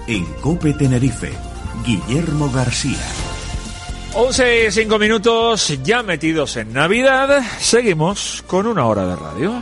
En COPE Tenerife, Guillermo García. 11:05, ya metidos en Navidad, seguimos con una hora de radio.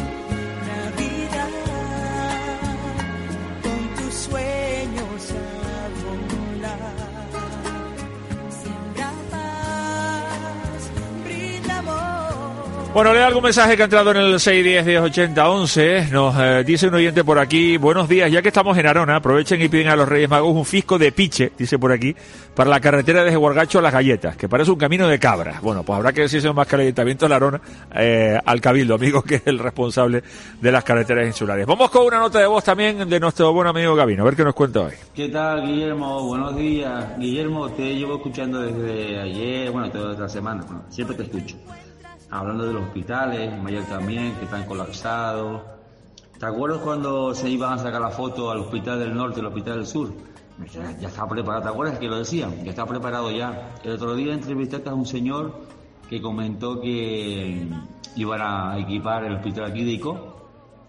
Bueno, leo algún mensaje que ha entrado en el 610-1080-11. Nos dice un oyente por aquí: buenos días, ya que estamos en Arona, aprovechen y piden a los Reyes Magos un fisco de piche, dice por aquí, para la carretera de Jehuargacho a Las Galletas, que parece un camino de cabras. Bueno, pues habrá que decirse más que al Ayuntamiento de la Arona, al Cabildo, amigo, que es el responsable de las carreteras insulares. Vamos con una nota de voz también de nuestro buen amigo Gabino, a ver qué nos cuenta hoy. ¿Qué tal, Guillermo? Buenos días. Guillermo, te llevo escuchando desde ayer, bueno, toda esta semana, bueno, siempre te escucho. Hablando de los hospitales, Mayor también, que están colapsados. ¿Te acuerdas cuando se iban a sacar la foto al hospital del norte y al hospital del sur? Ya está preparado, ¿te acuerdas que lo decían? Ya está preparado ya. El otro día entrevistaste a un señor que comentó que iban a equipar el hospital aquí de Ico.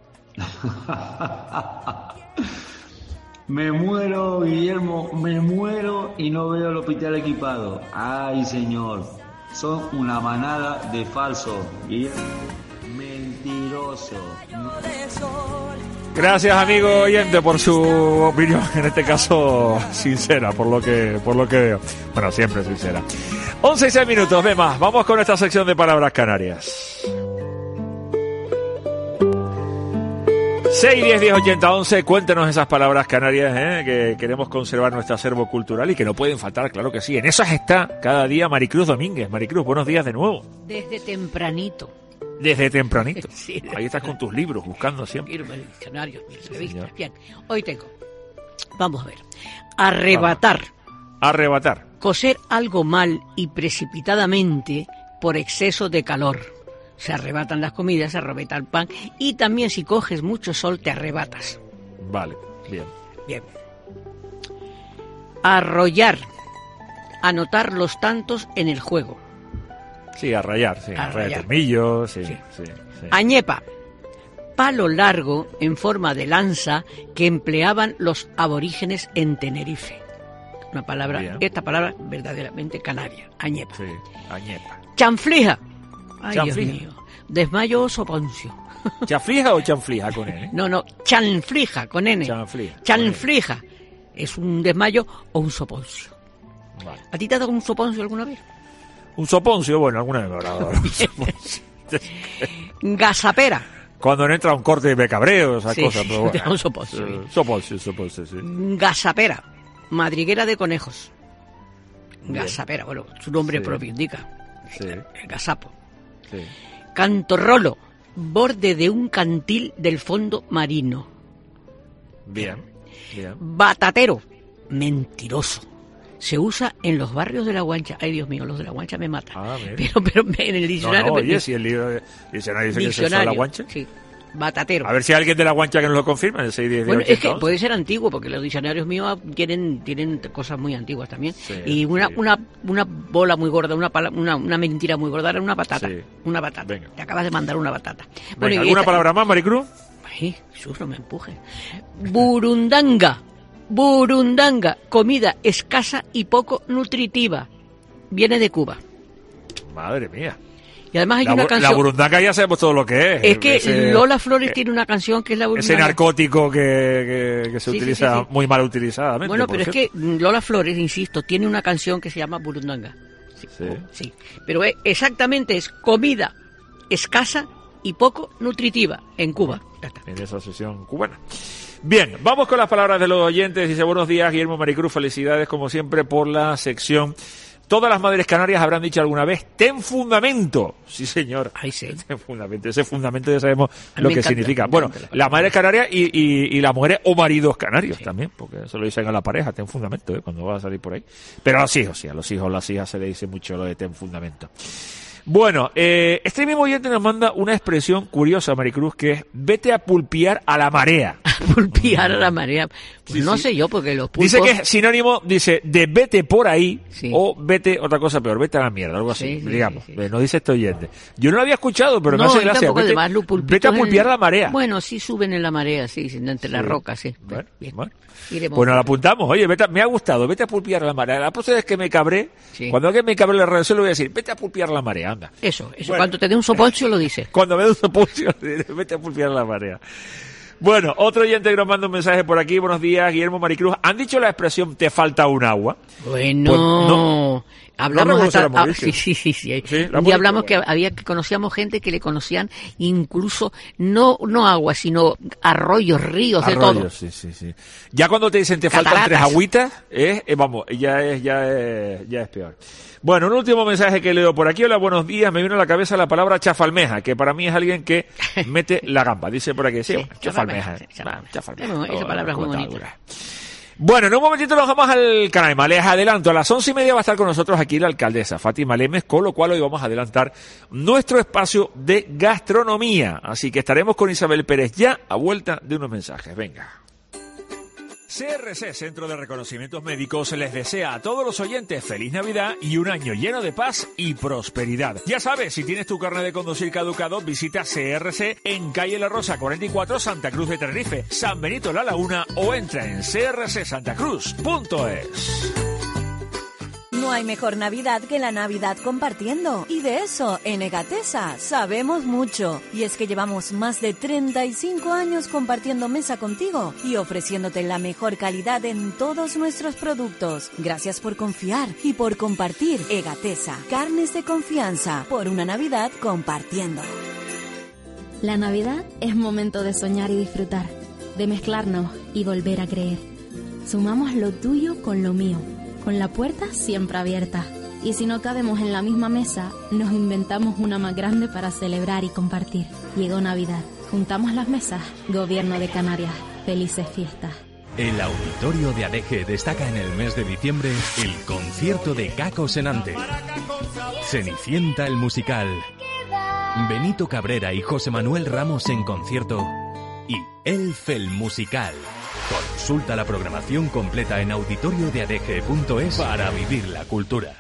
Me muero, Guillermo, me muero y no veo el hospital equipado. Ay, señor. Son una manada de falsos y mentirosos. Gracias, amigo oyente, por su opinión, en este caso sincera, por lo que veo. Bueno, siempre sincera. 11:06, de más. Vamos con esta sección de palabras canarias. 610-1080-11, cuéntenos esas palabras canarias, que queremos conservar nuestro acervo cultural y que no pueden faltar, claro que sí. En esas está cada día Maricruz Domínguez. Maricruz, buenos días de nuevo. Desde tempranito. Desde tempranito. Sí, ahí estás con tus libros, buscando siempre. Diccionarios, mis revistas. Bien, hoy tengo. Vamos a ver. Arrebatar. Arrebatar. Coser algo mal y precipitadamente por exceso de calor. Se arrebatan las comidas, se arrebata el pan y también si coges mucho sol te arrebatas. Vale, bien. Bien. Arrollar. Anotar los tantos en el juego. Sí, arrayar, sí. Arrayar termillos, sí. Añepa. Palo largo en forma de lanza que empleaban los aborígenes en Tenerife. Una palabra, bien. Esta palabra verdaderamente canaria. Añepa. Sí, añepa. Chanflija. Ay, chanflija. Dios mío. Desmayo o soponcio. ¿Chanflija o chanflija con N? No, chanflija con N. Chanflija. Es un desmayo o un soponcio. Vale. ¿A ti te ha dado un soponcio alguna vez? Un soponcio, bueno, alguna vez me habrá dado un soponcio. Gasapera. Cuando no entra un corte de cabreo, esas cosas. Pero bueno. Un soponcio. Soponcio, sí. Gasapera. Madriguera de conejos. Bien. Gasapera, bueno, su nombre propio indica. Sí. Gasapo. Sí. Cantorrolo, borde de un cantil del fondo marino. Bien. Batatero, mentiroso. Se usa en los barrios de La Guancha. Ay, Dios mío, los de La Guancha me matan. Pero en el diccionario... oye, si el libro de diccionario dice que se usa La Guancha. Sí, batatero. A ver si hay alguien de La Guancha que nos lo confirma en el 610. Bueno, es que puede ser antiguo, porque los diccionarios míos tienen cosas muy antiguas también. Sí, y una bola muy gorda, una mentira muy gorda, era una batata. Sí. Una batata. Venga. Te acabas de mandar una batata. Bueno, ¿alguna palabra más, Maricruz? Ay, Jesús, no me empujes. Burundanga, comida escasa y poco nutritiva. Viene de Cuba. Madre mía. Y además hay una canción... La burundanga ya sabemos todo lo que es. Es que Lola Flores tiene una canción que es la burundanga. Ese narcótico que se utiliza muy mal utilizadamente. Bueno, pero es que Lola Flores, insisto, tiene una canción que se llama burundanga. Sí. Pero exactamente es comida escasa y poco nutritiva en Cuba. En esa sesión cubana. Bien, vamos con las palabras de los oyentes. Dice: buenos días, Guillermo, Maricruz, felicidades como siempre por la sección. Todas las madres canarias habrán dicho alguna vez: ten fundamento. Sí, señor. Ay, sí. Ten fundamento. Ese fundamento ya sabemos lo que significa. Bueno, las madres canarias y las mujeres o maridos canarios también, porque eso lo dicen a la pareja: ten fundamento, cuando va a salir por ahí. Pero a los hijos, sí, a los hijos, las hijas se le dice mucho lo de ten fundamento. Bueno, este mismo oyente nos manda una expresión curiosa, Maricruz, que es: vete a pulpear a la marea. pulpear a la marea. Pues no sé yo, porque los pulpos... Dice que es sinónimo, de vete por ahí, o vete, otra cosa peor, vete a la mierda, algo así, digamos. Nos dice este oyente. Yo no lo había escuchado, pero me hace gracia. Vete a pulpear la marea. Bueno, sí suben en la marea, sí, entre las rocas, sí. Bueno. Bueno, lo apuntamos. Oye, me ha gustado, vete a pulpear la marea. La próxima vez que me cabré, cuando alguien me cabre en la redacción, le voy a decir, vete a pulpear la marea, anda. Eso. Bueno. Cuando te dé un soponcio lo dices. Cuando me dé un soponcio, vete a pulpear la marea. Bueno, otro oyente que nos manda un mensaje por aquí. Buenos días, Guillermo, Maricruz. ¿Han dicho la expresión te falta un agua? Bueno, pues no. Hablamos hasta... Sí. Y hablamos que conocíamos gente que le conocían incluso no agua, sino arroyos, ríos, de todo. Sí. Ya cuando te dicen te faltan 3 agüitas, ya es peor. Bueno, un último mensaje que leo por aquí. Hola, buenos días. Me vino a la cabeza la palabra chafalmeja, que para mí es alguien que mete la gamba. Dice por aquí, chafalmeja. Chafalmeja. Esa palabra es muy bonita. Bueno, en un momentito nos vamos al canal. Les adelanto, a las 11:30 va a estar con nosotros aquí la alcaldesa Fátima Lemes, con lo cual hoy vamos a adelantar nuestro espacio de gastronomía. Así que estaremos con Isabel Pérez ya a vuelta de unos mensajes. Venga. CRC, Centro de Reconocimientos Médicos, les desea a todos los oyentes feliz Navidad y un año lleno de paz y prosperidad. Ya sabes, si tienes tu carnet de conducir caducado, visita CRC en calle La Rosa 44, Santa Cruz de Tenerife, San Benito La Laguna, o entra en crcsantacruz.es. No hay mejor Navidad que la Navidad compartiendo. Y de eso, en Egatesa, sabemos mucho. Y es que llevamos más de 35 años compartiendo mesa contigo y ofreciéndote la mejor calidad en todos nuestros productos. Gracias por confiar y por compartir. Egatesa, carnes de confianza, por una Navidad compartiendo. La Navidad es momento de soñar y disfrutar, de mezclarnos y volver a creer. Sumamos lo tuyo con lo mío, con la puerta siempre abierta. Y si no cabemos en la misma mesa, nos inventamos una más grande para celebrar y compartir. Llegó Navidad. Juntamos las mesas. Gobierno de Canarias. Felices fiestas. El Auditorio de Adeje destaca en el mes de diciembre el concierto de Caco Senante. Cenicienta el musical. Benito Cabrera y José Manuel Ramos en concierto. Y Elf el musical. Consulta la programación completa en auditoriodeadeje.es para vivir la cultura.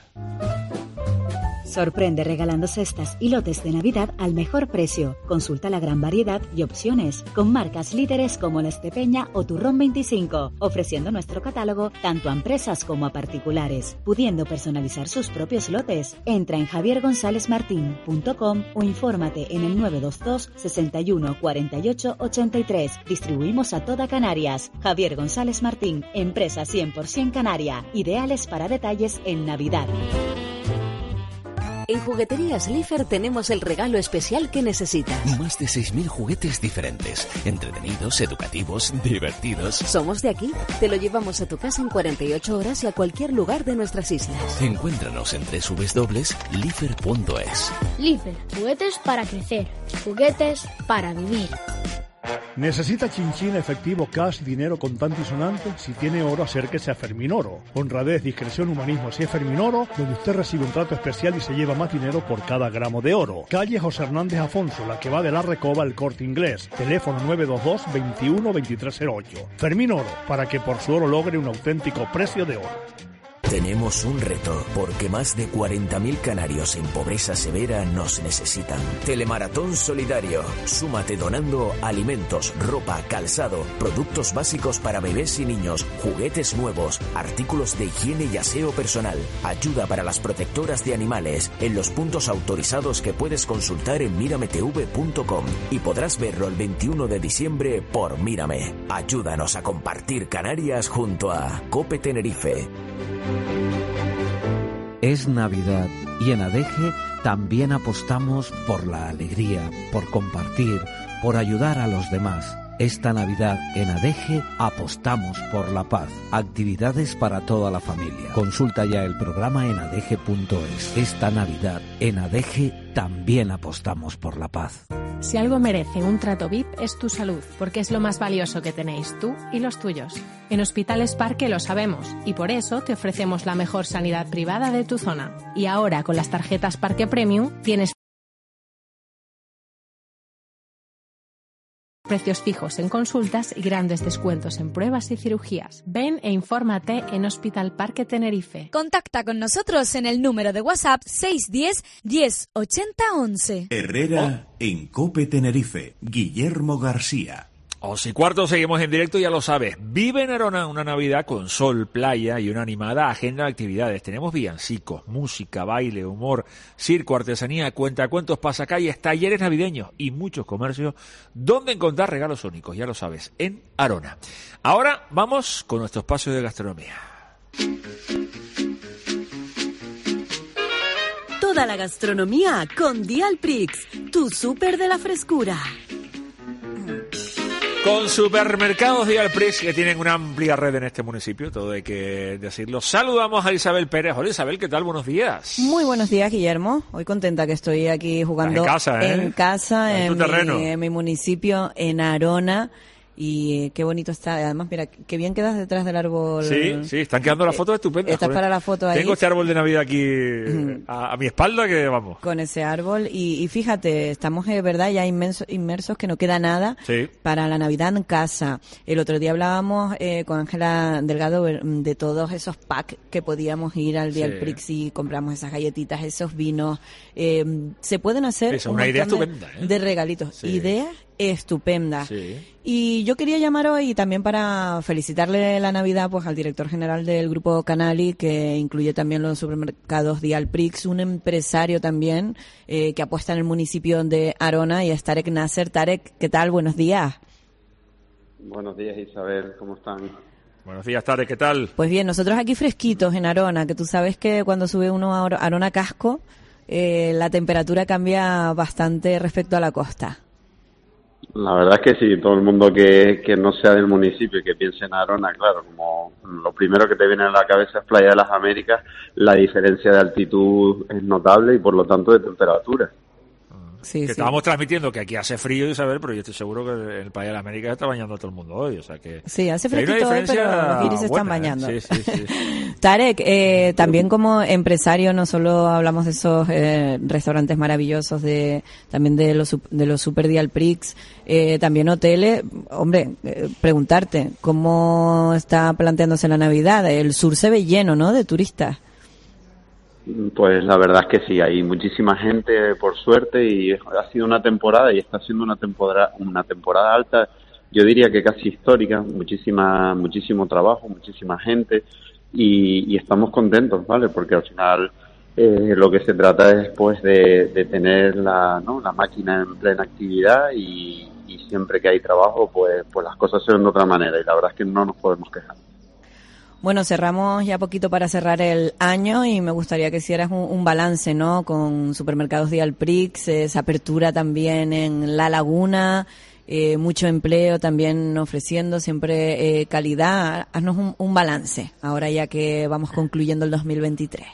Sorprende regalando cestas y lotes de Navidad al mejor precio. Consulta la gran variedad y opciones, con marcas líderes como La Estepeña o Turrón 25, ofreciendo nuestro catálogo tanto a empresas como a particulares, pudiendo personalizar sus propios lotes. Entra en javiergonzalezmartin.com o infórmate en el 922 61 48 83. Distribuimos a toda Canarias. Javier González Martín, empresa 100% canaria, ideales para detalles en Navidad. En Jugueterías Lifer tenemos el regalo especial que necesitas. Más de 6.000 juguetes diferentes, entretenidos, educativos, divertidos. Somos de aquí, te lo llevamos a tu casa en 48 horas y a cualquier lugar de nuestras islas. Encuéntranos en www.lifer.es. Lifer, juguetes para crecer, juguetes para vivir. ¿Necesita chinchín, efectivo, cash, dinero contante y sonante? Si tiene oro, acérquese a Fermín Oro. Honradez, discreción, humanismo, así es Fermín Oro, donde usted recibe un trato especial y se lleva más dinero por cada gramo de oro. Calle José Hernández Afonso, la que va de la Recoba al Corte Inglés. Teléfono 922 21 2308. Fermín Oro, para que por su oro logre un auténtico precio de oro. Tenemos un reto, porque más de 40.000 canarios en pobreza severa nos necesitan. Telemaratón Solidario. Súmate donando alimentos, ropa, calzado, productos básicos para bebés y niños, juguetes nuevos, artículos de higiene y aseo personal, ayuda para las protectoras de animales, en los puntos autorizados que puedes consultar en mirametv.com, y podrás verlo el 21 de diciembre por Mírame. Ayúdanos a compartir Canarias junto a Cope Tenerife. Es Navidad y en Adeje también apostamos por la alegría, por compartir, por ayudar a los demás. Esta Navidad en Adeje apostamos por la paz. Actividades para toda la familia. Consulta ya el programa en adeje.es. Esta Navidad en Adeje también apostamos por la paz. Si algo merece un trato VIP es tu salud, porque es lo más valioso que tenéis tú y los tuyos. En Hospitales Parque lo sabemos y por eso te ofrecemos la mejor sanidad privada de tu zona. Y ahora con las tarjetas Parque Premium tienes precios fijos en consultas y grandes descuentos en pruebas y cirugías. Ven e infórmate en Hospital Parque Tenerife. Contacta con nosotros en el número de WhatsApp 610 10 80 11. Herrera en COPE Tenerife. Guillermo García. 11:15, seguimos en directo, ya lo sabes. Vive en Arona una Navidad con sol, playa y una animada agenda de actividades. Tenemos villancicos, música, baile, humor, circo, artesanía, cuentacuentos, pasacalles, talleres navideños y muchos comercios donde encontrar regalos únicos, ya lo sabes, en Arona. Ahora vamos con nuestro espacio de gastronomía. Toda la gastronomía con Dialprix, tu súper de la frescura. Con supermercados Dialprix, que tienen una amplia red en este municipio, todo hay que decirlo. Saludamos a Isabel Pérez. Hola Isabel, ¿qué tal? Buenos días. Muy buenos días, Guillermo. Hoy contenta que estoy aquí jugando en casa, en mi municipio, en Arona. Y qué bonito está. Además, mira, qué bien quedas detrás del árbol. Sí, están quedando las fotos estupendas. Estás para la foto ahí. Tengo este árbol de Navidad aquí a mi espalda que vamos. Con ese árbol. Y fíjate, estamos de verdad ya inmersos que no queda nada para la Navidad en casa. El otro día hablábamos con Ángela Delgado de todos esos packs que podíamos ir al Dialprix y compramos esas galletitas, esos vinos. Se pueden hacer una idea estupenda, de regalitos. Ideas estupenda. Y yo quería llamar hoy también para felicitarle la Navidad pues al director general del Grupo Canali, que incluye también los supermercados Dialprix, un empresario también que apuesta en el municipio de Arona, y es Tarek Nasser. Tarek, ¿qué tal? Buenos días. Buenos días, Isabel, ¿cómo están? Buenos días, Tarek, ¿qué tal? Pues bien, nosotros aquí fresquitos en Arona, que tú sabes que cuando sube uno a Arona Casco, la temperatura cambia bastante respecto a la costa. La verdad es que sí, todo el mundo que no sea del municipio y que piense en Arona, claro, como lo primero que te viene a la cabeza es Playa de las Américas, la diferencia de altitud es notable y por lo tanto de temperatura. Estábamos transmitiendo que aquí hace frío, Isabel, pero yo estoy seguro que en el Playa de las Américas está bañando a todo el mundo hoy, o sea que... Sí, hace fresquito hoy, pero los guiris se están bañando. Sí. Tarek, también como empresario, no solo hablamos de esos restaurantes maravillosos, también de los Super Dialprix, también hoteles. Hombre, preguntarte, ¿cómo está planteándose la Navidad? El sur se ve lleno, ¿no?, de turistas. Pues la verdad es que sí, hay muchísima gente, por suerte, y ha sido una temporada y está siendo una temporada alta, yo diría que casi histórica, muchísimo trabajo, muchísima gente, y estamos contentos, ¿vale? Porque al final lo que se trata es pues de tener la máquina en plena actividad, y siempre que hay trabajo pues las cosas se ven de otra manera, y la verdad es que no nos podemos quejar. Bueno, cerramos ya poquito para cerrar el año y me gustaría que hicieras un balance, ¿no?, con supermercados Dialprix, esa apertura también en La Laguna, mucho empleo también ofreciendo siempre calidad. Haznos un balance ahora ya que vamos concluyendo el 2023.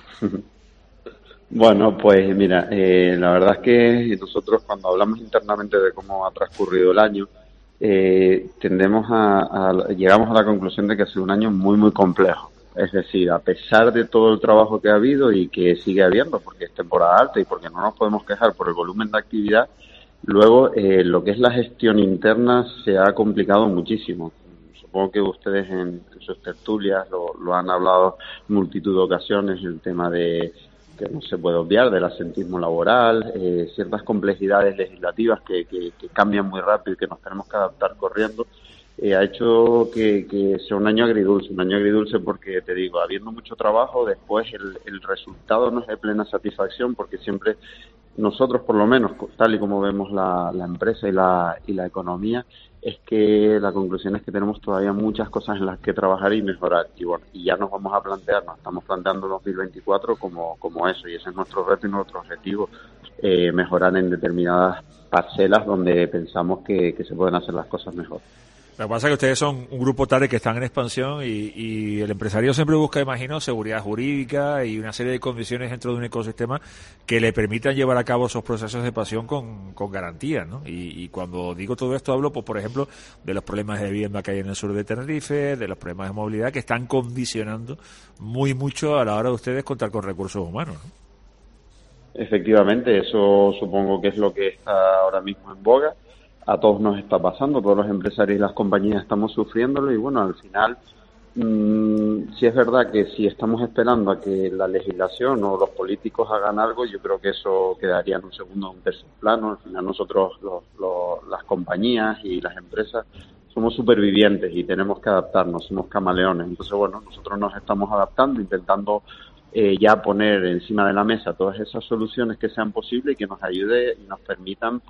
Bueno, pues mira, la verdad es que nosotros cuando hablamos internamente de cómo ha transcurrido el año, llegamos a la conclusión de que ha sido un año muy complejo. Es decir, a pesar de todo el trabajo que ha habido y que sigue habiendo, porque es temporada alta y porque no nos podemos quejar por el volumen de actividad, luego lo que es la gestión interna se ha complicado muchísimo. Supongo que ustedes en sus tertulias lo han hablado en multitud de ocasiones, el tema de que no se puede obviar, del asentismo laboral, ciertas complejidades legislativas que cambian muy rápido y que nos tenemos que adaptar corriendo, ha hecho que sea un año agridulce porque, te digo, habiendo mucho trabajo, después el resultado no es de plena satisfacción, porque siempre nosotros, por lo menos, tal y como vemos la empresa y la economía, es que la conclusión es que tenemos todavía muchas cosas en las que trabajar y mejorar, y ya nos vamos a plantear, nos estamos planteando 2024 como eso, y ese es nuestro reto y nuestro objetivo, mejorar en determinadas parcelas donde pensamos que se pueden hacer las cosas mejor. Lo que pasa es que ustedes son un grupo tal que están en expansión y el empresario siempre busca, imagino, seguridad jurídica y una serie de condiciones dentro de un ecosistema que le permitan llevar a cabo esos procesos de expansión con garantías, ¿no? Y cuando digo todo esto hablo, pues, por ejemplo, de los problemas de vivienda que hay en el sur de Tenerife, de los problemas de movilidad que están condicionando mucho a la hora de ustedes contar con recursos humanos, ¿no? Efectivamente, eso supongo que es lo que está ahora mismo en boga. a todos nos está pasando, todos los empresarios y las compañías estamos sufriéndolo y bueno, al final sí es verdad que si estamos esperando a que la legislación o los políticos hagan algo, yo creo que eso quedaría en un segundo o un tercer plano. Al final nosotros, las compañías y las empresas, somos supervivientes y tenemos que adaptarnos, somos camaleones. Entonces, bueno, nosotros nos estamos adaptando, intentando ya poner encima de la mesa todas esas soluciones que sean posibles y que nos ayude y nos permitan,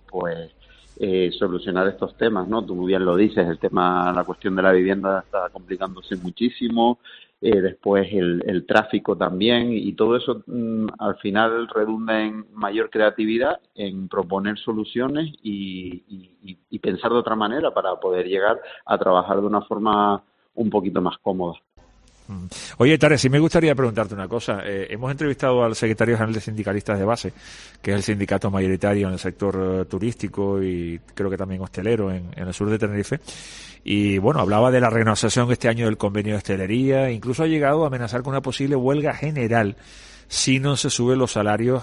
solucionar estos temas, ¿no? Tú muy bien lo dices, la cuestión de la vivienda está complicándose muchísimo, después el tráfico también, y todo eso al final redunda en mayor creatividad, en proponer soluciones y pensar de otra manera para poder llegar a trabajar de una forma un poquito más cómoda. Oye, Tare, sí me gustaría preguntarte una cosa. Hemos entrevistado al secretario general de Sindicalistas de Base, que es el sindicato mayoritario en el sector turístico y creo que también hostelero en el sur de Tenerife. Y bueno, hablaba de la renegociación este año del convenio de hostelería, incluso ha llegado a amenazar con una posible huelga general si no se suben los salarios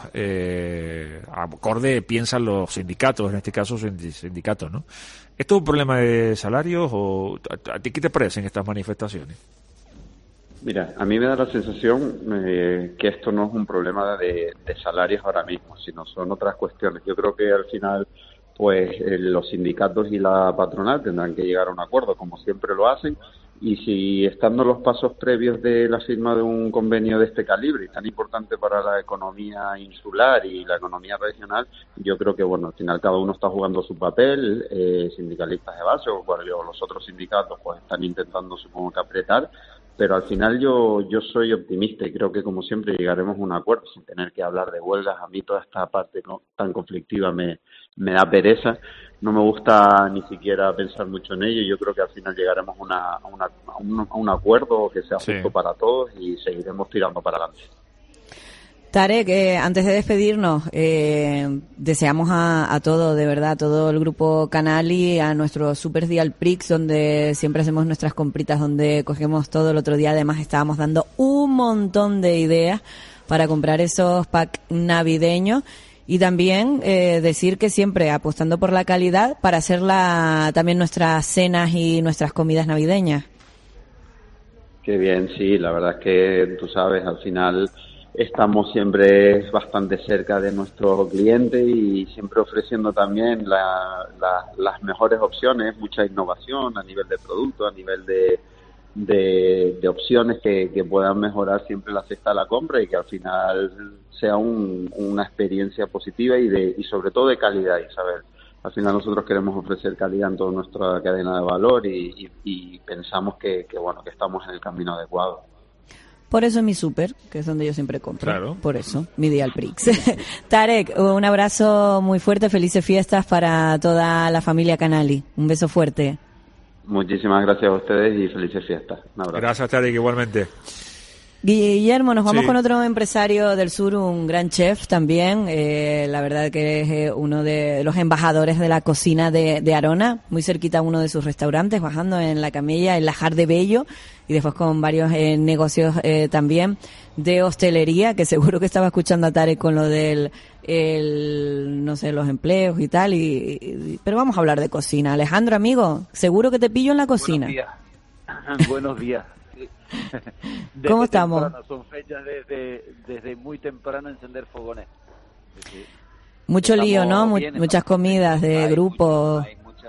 acorde, piensan los sindicatos, en este caso sindicatos, ¿no? ¿Esto es un problema de salarios o a ti qué te parecen estas manifestaciones? Mira, a mí me da la sensación que esto no es un problema de salarios ahora mismo, sino son otras cuestiones. Yo creo que al final, los sindicatos y la patronal tendrán que llegar a un acuerdo, como siempre lo hacen, y si estando los pasos previos de la firma de un convenio de este calibre y tan importante para la economía insular y la economía regional, yo creo que, bueno, al final cada uno está jugando su papel, sindicalistas de base o los otros sindicatos pues están intentando, supongo que apretar, pero al final yo soy optimista y creo que, como siempre, llegaremos a un acuerdo sin tener que hablar de huelgas. A mí toda esta parte tan conflictiva me da pereza, no me gusta ni siquiera pensar mucho en ello. Yo creo que al final llegaremos a un acuerdo que sea justo para todos y seguiremos tirando para adelante. Tarek, antes de despedirnos, deseamos a todo, de verdad, a todo el grupo Canali, a nuestro Super Dial Prix, donde siempre hacemos nuestras compritas, donde cogemos todo. El otro día además estábamos dando un montón de ideas para comprar esos packs navideños y también decir que siempre apostando por la calidad para hacer también nuestras cenas y nuestras comidas navideñas. Qué bien, sí, la verdad es que tú sabes, al final estamos siempre bastante cerca de nuestro cliente y siempre ofreciendo también las mejores opciones, mucha innovación a nivel de producto, a nivel de opciones que puedan mejorar siempre la cesta de la compra y que al final sea una experiencia positiva y sobre todo de calidad. Y saber, al final nosotros queremos ofrecer calidad en toda nuestra cadena de valor y pensamos que estamos en el camino adecuado. Por eso es mi súper, que es donde yo siempre compro. Claro. Por eso, mi Dial Prix. Tarek, un abrazo muy fuerte, felices fiestas para toda la familia Canali. Un beso fuerte. Muchísimas gracias a ustedes y felices fiestas. Un abrazo. Gracias, Tarek, igualmente. Guillermo, nos vamos con otro empresario del sur, un gran chef también, la verdad que es uno de los embajadores de la cocina de Arona, muy cerquita a uno de sus restaurantes, bajando en La Camella, en Lajar de Bello, y después con varios negocios también de hostelería, que seguro que estaba escuchando a Tarek con lo del, no sé, los empleos y tal, pero vamos a hablar de cocina. Alejandro, amigo, seguro que te pillo en la cocina. Buenos días. Buenos días. ¿Cómo estamos? Son fechas desde muy temprano encender fogones. Mucho lío, ¿no? Muchas comidas de grupo.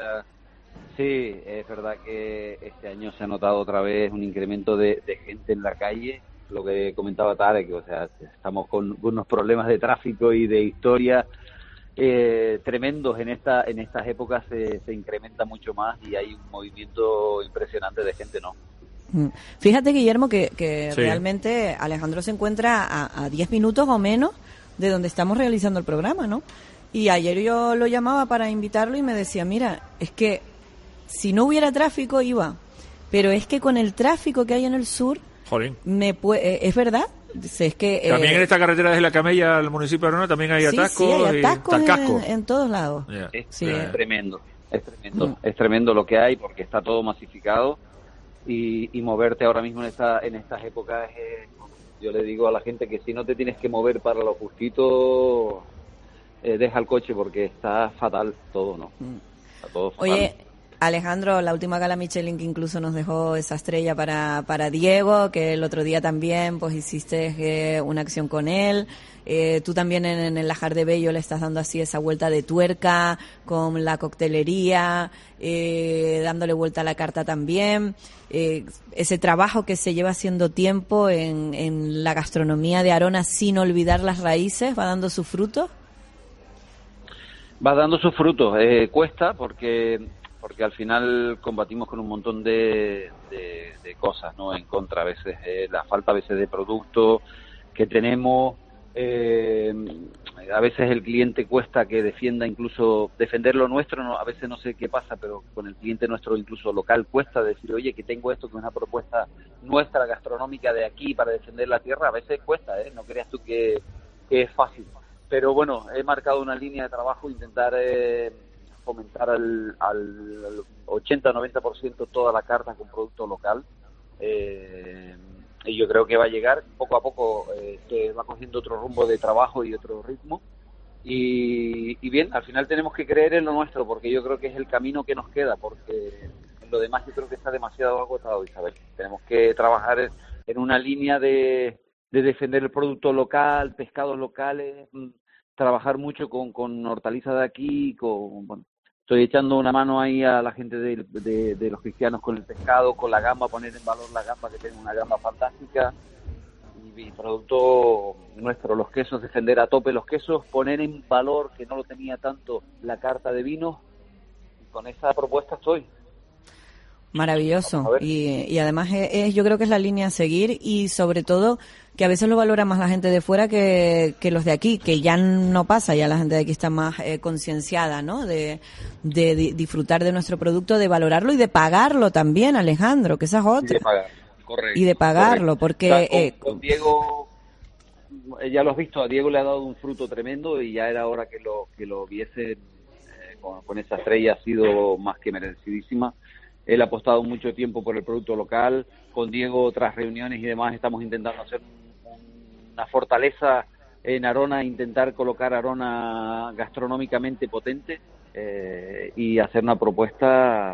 Sí, es verdad que este año se ha notado otra vez un incremento de gente en la calle, lo que comentaba Tarek, o sea, estamos con unos problemas de tráfico y de historia tremendos en estas épocas, se incrementa mucho más y hay un movimiento impresionante de gente, ¿no? Fíjate, Guillermo, que Sí. realmente Alejandro se encuentra a 10 minutos o menos de donde estamos realizando el programa, ¿no? Y ayer yo lo llamaba para invitarlo y me decía, mira, es que si no hubiera tráfico iba, pero es que con el tráfico que hay en el sur, Jolín. es verdad, es que También en esta carretera desde La Camella al municipio de Arona también hay sí, atascos. sí, hay atascos y tascasco. en todos lados. Yeah. Sí. Es tremendo, es tremendo lo que hay porque está todo masificado y moverte ahora mismo en estas épocas, yo le digo a la gente que si no te tienes que mover para lo justito, deja el coche porque está fatal todo, ¿no? a todos fatal. Oye, Alejandro, la última gala Michelin que incluso nos dejó esa estrella para Diego, que el otro día también pues hiciste una acción con él. Tú también en el Lajar de Bello le estás dando así esa vuelta de tuerca con la coctelería, dándole vuelta a la carta también. Ese trabajo que se lleva haciendo tiempo en la gastronomía de Arona sin olvidar las raíces, ¿va dando sus frutos? Va dando sus frutos. Cuesta porque al final combatimos con un montón de cosas, ¿no? En contra, a veces la falta a veces de producto que tenemos, a veces el cliente cuesta que defienda, incluso defender lo nuestro, no, a veces no sé qué pasa, pero con el cliente nuestro incluso local cuesta decir, oye, que tengo esto, que es una propuesta nuestra gastronómica de aquí para defender la tierra, a veces cuesta, no creas tú que es fácil. Pero bueno, he marcado una línea de trabajo, intentar fomentar al 80-90% toda la carta con producto local, y yo creo que va a llegar poco a poco, que va cogiendo otro rumbo de trabajo y otro ritmo, y bien, al final tenemos que creer en lo nuestro, porque yo creo que es el camino que nos queda, porque lo demás yo creo que está demasiado agotado, Isabel. Tenemos que trabajar en una línea de defender el producto local, pescados locales, trabajar mucho con hortalizas de aquí, bueno, estoy echando una mano ahí a la gente de los cristianos con el pescado, con la gamba, poner en valor la gamba, que tiene una gamba fantástica, y producto nuestro, los quesos, defender a tope los quesos, poner en valor, que no lo tenía tanto, la carta de vinos, y con esa propuesta estoy. Maravilloso, y además yo creo que es la línea a seguir, y sobre todo que a veces lo valora más la gente de fuera que los de aquí, que ya no pasa, ya la gente de aquí está más concienciada, ¿no? De disfrutar de nuestro producto, de valorarlo y de pagarlo también, Alejandro, que esa es otra. Y de pagar, correcto. Y de pagarlo, porque... O sea, con Diego, ya lo has visto, a Diego le ha dado un fruto tremendo y ya era hora que lo viese con esa estrella, ha sido más que merecidísima. Él ha apostado mucho tiempo por el producto local. Con Diego, tras reuniones y demás, estamos intentando hacer una fortaleza en Arona, intentar colocar Arona gastronómicamente potente, y hacer una propuesta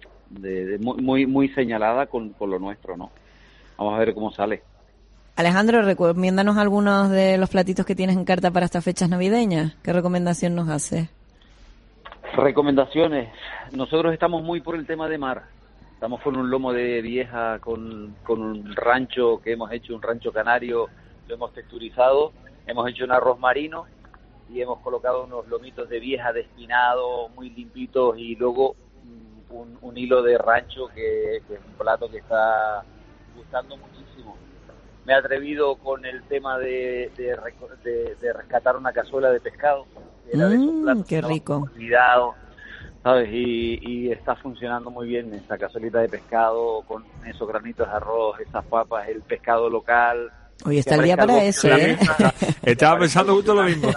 muy señalada con lo nuestro, ¿no? Vamos a ver cómo sale. Alejandro, recomiéndanos algunos de los platitos que tienes en carta para estas fechas navideñas. ¿Qué recomendación nos haces? Recomendaciones. Nosotros estamos muy por el tema de mar. Estamos con un lomo de vieja, con un rancho que hemos hecho, un rancho canario, lo hemos texturizado, hemos hecho un arroz marino y hemos colocado unos lomitos de vieja despinados, muy limpitos, y luego un hilo de rancho que es un plato que está gustando muchísimo. Me he atrevido con el tema de rescatar una cazuela de pescado. Era de esos platos qué rico. Olvidado, ¿sabes? Y está funcionando muy bien esta cazuelita de pescado con esos granitos de arroz, esas papas, el pescado local. Hoy está el día para eso, ¿eh? Estaba pensando justo lo mismo.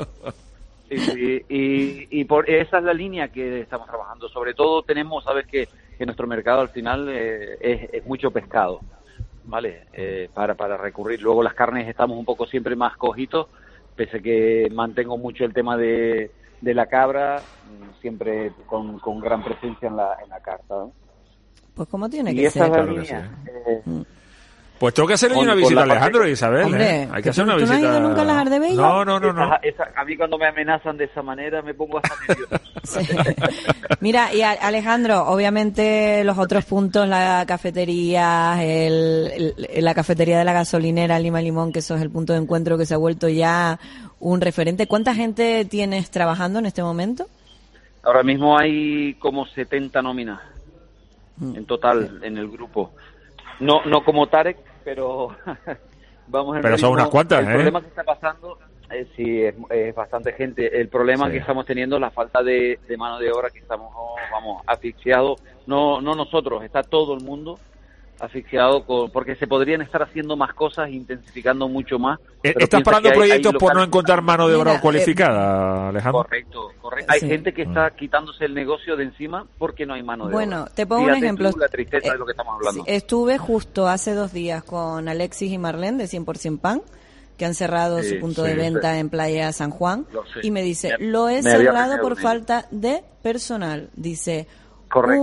Sí, y por esa es la línea que estamos trabajando. Sobre todo tenemos, sabes que nuestro mercado al final es mucho pescado, ¿vale? Para recurrir. Luego las carnes estamos un poco siempre más cojitos, pese que mantengo mucho el tema de la cabra, siempre con gran presencia en la carta, ¿no? Pues como tiene y que esa ser. Es la línea. Pues tengo que hacerle una visita a Alejandro y Isabel. Hombre, hay que hacer una ¿tú visita. no has ido nunca al Lajar de Bello? No. A mí cuando me amenazan de esa manera me pongo hasta nervioso. Sí. Mira, y Alejandro, obviamente los otros puntos, la cafetería, la cafetería de la gasolinera Lima Limón, que eso es el punto de encuentro que se ha vuelto ya un referente. ¿Cuánta gente tienes trabajando en este momento? Ahora mismo hay como 70 nóminas en total en el grupo. No como Tarek, pero vamos en pero ritmo. son unas cuantas, El problema que está pasando, sí, es bastante gente. El problema que estamos teniendo es la falta de mano de obra, que estamos, asfixiados. No nosotros, está todo el mundo asfixiado, porque se podrían estar haciendo más cosas, intensificando mucho más. ¿Estás parando proyectos por no encontrar mano de obra cualificada, Alejandro? Correcto. Hay gente que está quitándose el negocio de encima porque no hay mano de obra. Bueno, te pongo un ejemplo. La tristeza de lo que estamos hablando. Estuve justo hace 2 días con Alexis y Marlene de 100% Pan, que han cerrado su punto de venta en Playa San Juan, y me dice, lo he me había cerrado peleado por con falta de personal. Dice, Correcto.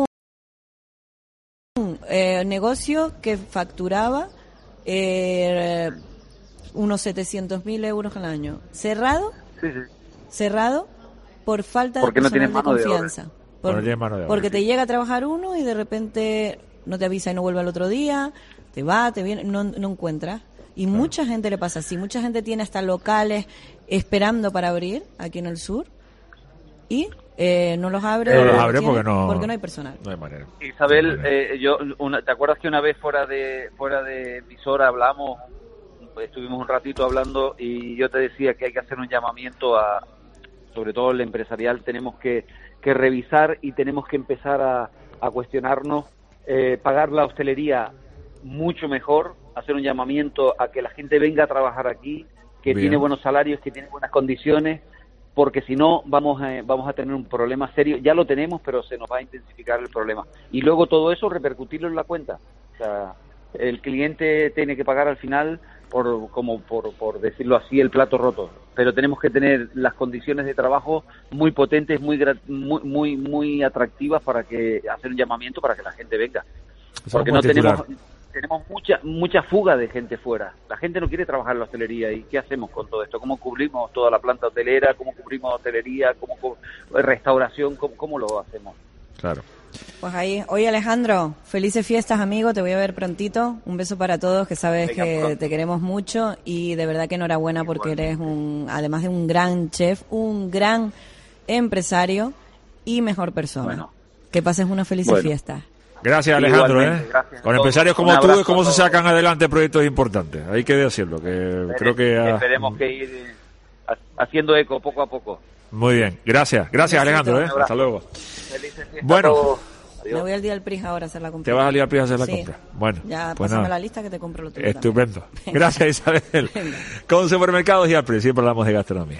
un negocio que facturaba unos 700.000 euros al año. ¿Cerrado? Sí, sí. Cerrado por falta de Porque no personal tienes de mano de confianza. Porque te llega a trabajar uno y de repente no te avisa y no vuelve al otro día, te va, te viene, no encuentras. Y mucha gente le pasa así, mucha gente tiene hasta locales esperando para abrir aquí en el sur y no los abre, porque no hay personal. No hay manera. Isabel, ¿te acuerdas que una vez fuera de emisora hablamos, estuvimos un ratito hablando y yo te decía que hay que hacer un llamamiento sobre todo el empresarial, tenemos que revisar y tenemos que empezar a cuestionarnos, pagar la hostelería mucho mejor, hacer un llamamiento a que la gente venga a trabajar aquí, que tiene buenos salarios, que tiene buenas condiciones, porque si no vamos a tener un problema serio. Ya lo tenemos, pero se nos va a intensificar el problema. Y luego todo eso repercutirlo en la cuenta. O sea, el cliente tiene que pagar al final por decirlo así, el plato roto. Pero tenemos que tener las condiciones de trabajo muy potentes, muy atractivas para hacer un llamamiento para que la gente venga. Porque no tenemos mucha fuga de gente fuera. La gente no quiere trabajar en la hostelería. ¿Y qué hacemos con todo esto? ¿Cómo cubrimos toda la planta hotelera? ¿Cómo cubrimos hostelería? ¿Cómo restauración? ¿Cómo lo hacemos? Claro. Pues ahí, oye Alejandro, felices fiestas amigo, te voy a ver prontito, un beso para todos, que sabes que te queremos mucho y de verdad que enhorabuena porque eres además de un gran chef, un gran empresario y mejor persona. Bueno. Que pases una feliz fiesta. Gracias Alejandro, gracias con empresarios como tú es como se sacan adelante proyectos importantes, hay que decirlo, que creo que esperemos que ir haciendo eco poco a poco. Muy bien, gracias Alejandro, hasta luego. Felices fiestas. Bueno, me voy al Día del Prix ahora a hacer la compra. ¿Te vas al Día del Prix a hacer la compra? Bueno, ya pues pásame la lista que te compro lo tuyo. Estupendo. Gracias Isabel. Con Supermercados Día del Prix siempre hablamos de gastronomía.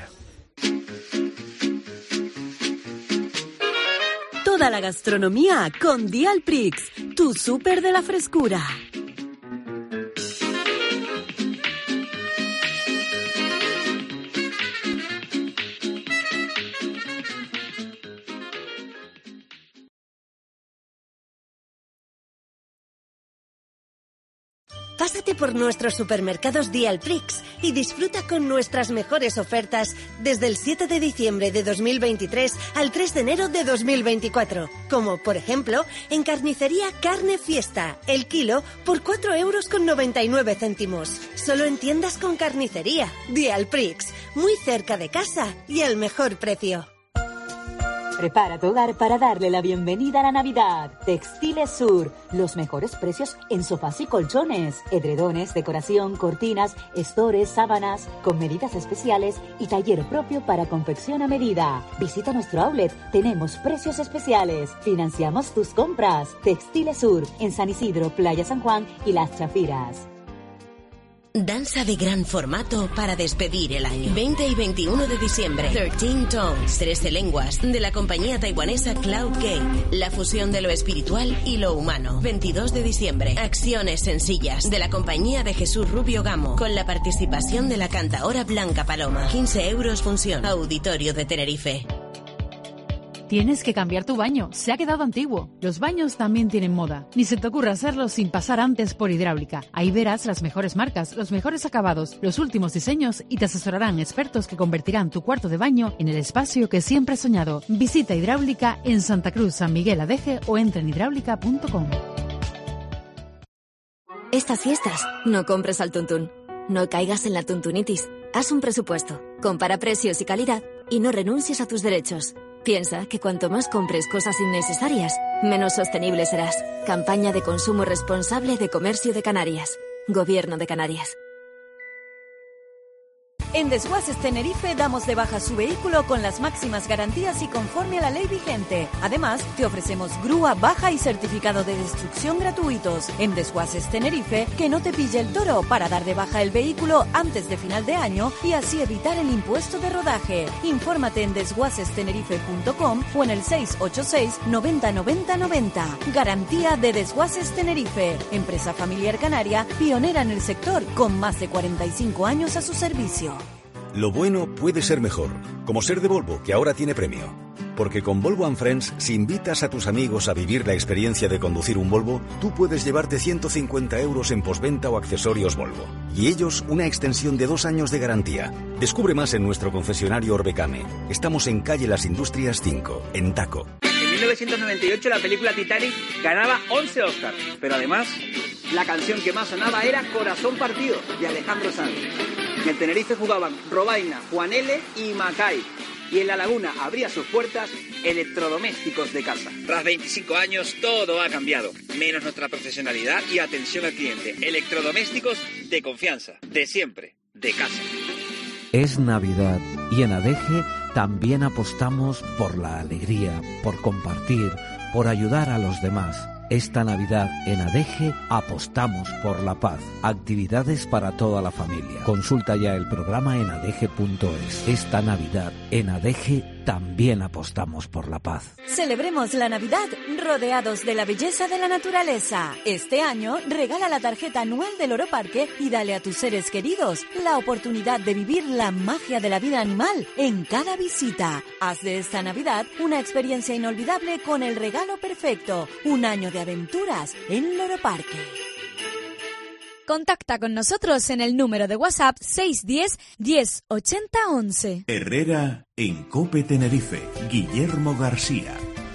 Toda la gastronomía con Dial Prix, tu súper de la frescura. Pásate por nuestros supermercados Dial Prix y disfruta con nuestras mejores ofertas desde el 7 de diciembre de 2023 al 3 de enero de 2024. Como, por ejemplo, en carnicería Carne Fiesta, el kilo por 4,99 €. Solo en tiendas con carnicería. Dial Prix, muy cerca de casa y al mejor precio. Prepara tu hogar para darle la bienvenida a la Navidad. Textiles Sur, los mejores precios en sofás y colchones, edredones, decoración, cortinas, estores, sábanas, con medidas especiales y taller propio para confección a medida. Visita nuestro outlet, tenemos precios especiales. Financiamos tus compras. Textiles Sur, en San Isidro, Playa San Juan y Las Chafiras. Danza de gran formato para despedir el año. 20 y 21 de diciembre. 13 Tongues, 13 lenguas, de la compañía taiwanesa Cloud Gate. La fusión de lo espiritual y lo humano. 22 de diciembre. Acciones sencillas, de la compañía de Jesús Rubio Gamo, con la participación de la cantaora Blanca Paloma. 15 € función. Auditorio de Tenerife. Tienes que cambiar tu baño, se ha quedado antiguo. Los baños también tienen moda. Ni se te ocurra hacerlo sin pasar antes por Hidráulica. Ahí verás las mejores marcas, los mejores acabados, los últimos diseños y te asesorarán expertos que convertirán tu cuarto de baño en el espacio que siempre has soñado. Visita Hidráulica en Santa Cruz, San Miguel Adeje o entra en hidráulica.com. Estas fiestas, no compres al tuntún. No caigas en la tuntunitis. Haz un presupuesto, compara precios y calidad y no renuncies a tus derechos. Piensa que cuanto más compres cosas innecesarias, menos sostenible serás. Campaña de consumo responsable de Comercio de Canarias. Gobierno de Canarias. En Desguaces Tenerife damos de baja su vehículo con las máximas garantías y conforme a la ley vigente. Además, te ofrecemos grúa, baja y certificado de destrucción gratuitos. En Desguaces Tenerife, que no te pille el toro para dar de baja el vehículo antes de final de año y así evitar el impuesto de rodaje. Infórmate en desguacestenerife.com o en el 686 90 90 90. Garantía de Desguaces Tenerife. Empresa familiar canaria, pionera en el sector, con más de 45 años a su servicio. Lo bueno puede ser mejor, como ser de Volvo, que ahora tiene premio. Porque con Volvo Friends, si invitas a tus amigos a vivir la experiencia de conducir un Volvo, tú puedes llevarte 150 euros en postventa o accesorios Volvo. Y ellos una extensión de 2 años de garantía. Descubre más en nuestro concesionario Orbecame. Estamos en calle Las Industrias 5, en Taco. En 1998 la película Titanic ganaba 11 Oscars, pero además la canción que más sonaba era Corazón Partido, de Alejandro Sanz. En el Tenerife jugaban Robaina, Juan L. y Macay. Y en La Laguna abría sus puertas Electrodomésticos de Casa. Tras 25 años todo ha cambiado, menos nuestra profesionalidad y atención al cliente. Electrodomésticos de confianza, de siempre, de casa. Es Navidad y en ADEGE también apostamos por la alegría, por compartir, por ayudar a los demás. Esta Navidad en ADEGE apostamos por la paz. Actividades para toda la familia. Consulta ya el programa en adege.es. Esta Navidad en ADEGE también apostamos por la paz. Celebremos la Navidad rodeados de la belleza de la naturaleza. Este año regala la tarjeta anual del Oro Parque y dale a tus seres queridos la oportunidad de vivir la magia de la vida animal en cada visita. Haz de esta Navidad una experiencia inolvidable con el regalo perfecto. Un año de aventuras en Loro Parque. Contacta con nosotros en el número de WhatsApp 610 10 80 11. Herrera en Cope Tenerife. Guillermo García.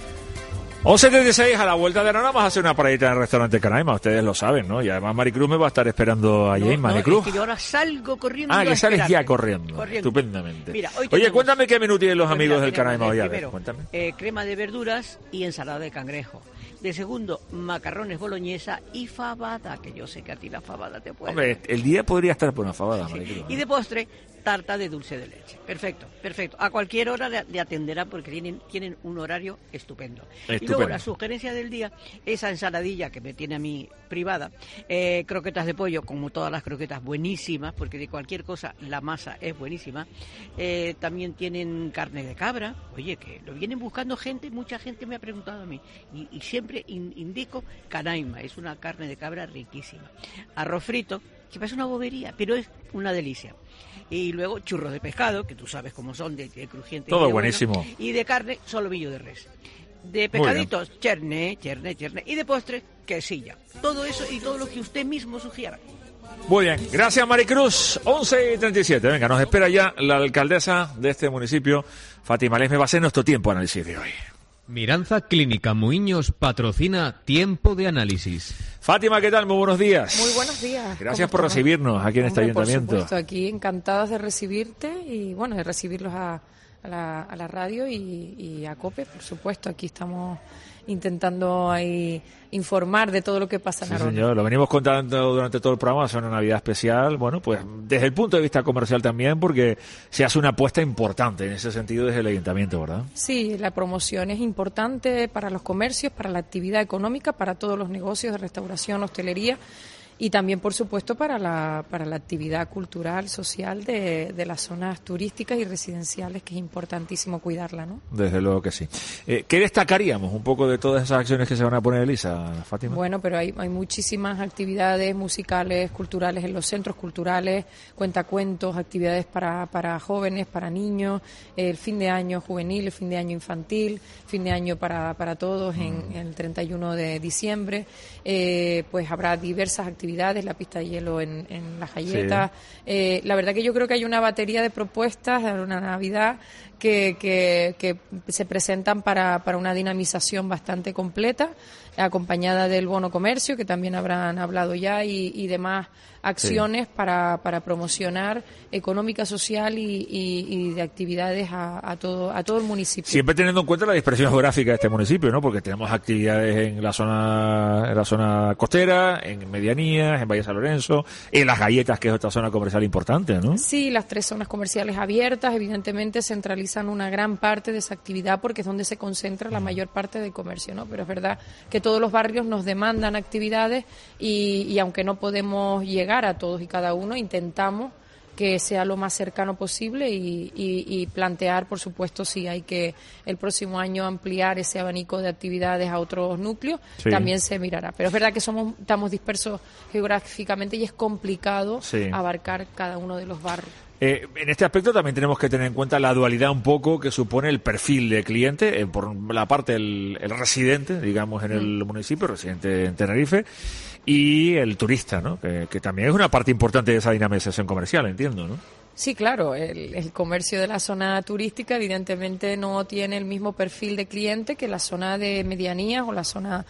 11:36, a la vuelta de ahora vamos a hacer una paradita en el restaurante Canaima, ustedes lo saben, ¿no? Y además Maricruz me va a estar esperando allí, Maricruz. Es que yo ahora salgo corriendo. Que sales ya corriendo. Estupendamente. Mira, oye, cuéntame qué menú tienen los amigos del Canaima hoy. A ver, cuéntame. Crema de verduras y ensalada de cangrejo. De segundo, macarrones boloñesa y fabada, que yo sé que a ti la fabada te puede. Hombre, el día podría estar por una fabada, sí. Maricruz. Y de postre, tarta de dulce de leche. Perfecto. A cualquier hora le atenderán porque tienen un horario estupendo. Y luego la sugerencia del día, esa ensaladilla que me tiene a mí privada, croquetas de pollo, como todas las croquetas, buenísimas, porque de cualquier cosa la masa es buenísima. También tienen carne de cabra, oye, que lo vienen buscando mucha gente me ha preguntado a mí, y siempre indico Canaima, es una carne de cabra riquísima. Arroz frito, que parece una bobería, pero es una delicia. Y luego churros de pescado, que tú sabes cómo son, de crujiente. Todo buenísimo. Bueno, y de carne, solomillo de res. De pescaditos, cherne. Y de postre, quesilla. Todo eso y todo lo que usted mismo sugiera. Muy bien, gracias Maricruz. 11:37. Venga, nos espera ya la alcaldesa de este municipio, Fátima Lesme. Va a ser nuestro tiempo de análisis de hoy. Miranza Clínica Muiños patrocina Tiempo de Análisis. Fátima, ¿qué tal? Muy buenos días. Muy buenos días. Gracias por recibirnos aquí en este ayuntamiento. Por supuesto, aquí encantadas de recibirte y bueno, de recibirlos a la radio y a COPE, por supuesto. Aquí estamos intentando ahí informar de todo lo que pasa en Arona. Sí, señor, lo venimos contando durante todo el programa, es una Navidad especial, bueno, pues desde el punto de vista comercial también, porque se hace una apuesta importante en ese sentido desde el ayuntamiento, ¿verdad? Sí, la promoción es importante para los comercios, para la actividad económica, para todos los negocios de restauración, hostelería, y también, por supuesto, para la actividad cultural, social de las zonas turísticas y residenciales, que es importantísimo cuidarla, ¿no? Desde luego que sí. ¿Qué destacaríamos un poco de todas esas acciones que se van a poner, Elisa, Fátima? Bueno, pero hay muchísimas actividades musicales, culturales en los centros culturales, cuentacuentos, actividades para jóvenes, para niños, el fin de año juvenil, el fin de año infantil, fin de año para todos en el 31 de diciembre. Pues habrá diversas actividades, la pista de hielo en Las Galletas. Sí. La verdad que yo creo que hay una batería de propuestas de una Navidad que se presentan para una dinamización bastante completa, acompañada del bono comercio, que también habrán hablado ya, y demás acciones para promocionar económica, social y de actividades a todo el municipio. Siempre teniendo en cuenta la dispersión geográfica de este municipio, ¿no? Porque tenemos actividades en la zona costera, en Medianías, en Valle San Lorenzo, en Las Galletas, que es otra zona comercial importante, ¿no? Sí, las 3 zonas comerciales abiertas evidentemente centralizan una gran parte de esa actividad porque es donde se concentra la mayor parte del comercio, ¿no? Pero es verdad que todos los barrios nos demandan actividades y aunque no podemos llegar a todos y cada uno, intentamos que sea lo más cercano posible y plantear, por supuesto, si hay que el próximo año ampliar ese abanico de actividades a otros núcleos, también se mirará. Pero es verdad que estamos dispersos geográficamente y es complicado abarcar cada uno de los barrios. En este aspecto también tenemos que tener en cuenta la dualidad un poco que supone el perfil de cliente, por la parte el residente, digamos, en el municipio, residente en Tenerife, y el turista, ¿no? Que también es una parte importante de esa dinamización comercial, entiendo, ¿no? Sí, claro, el comercio de la zona turística evidentemente no tiene el mismo perfil de cliente que la zona de medianías o la zona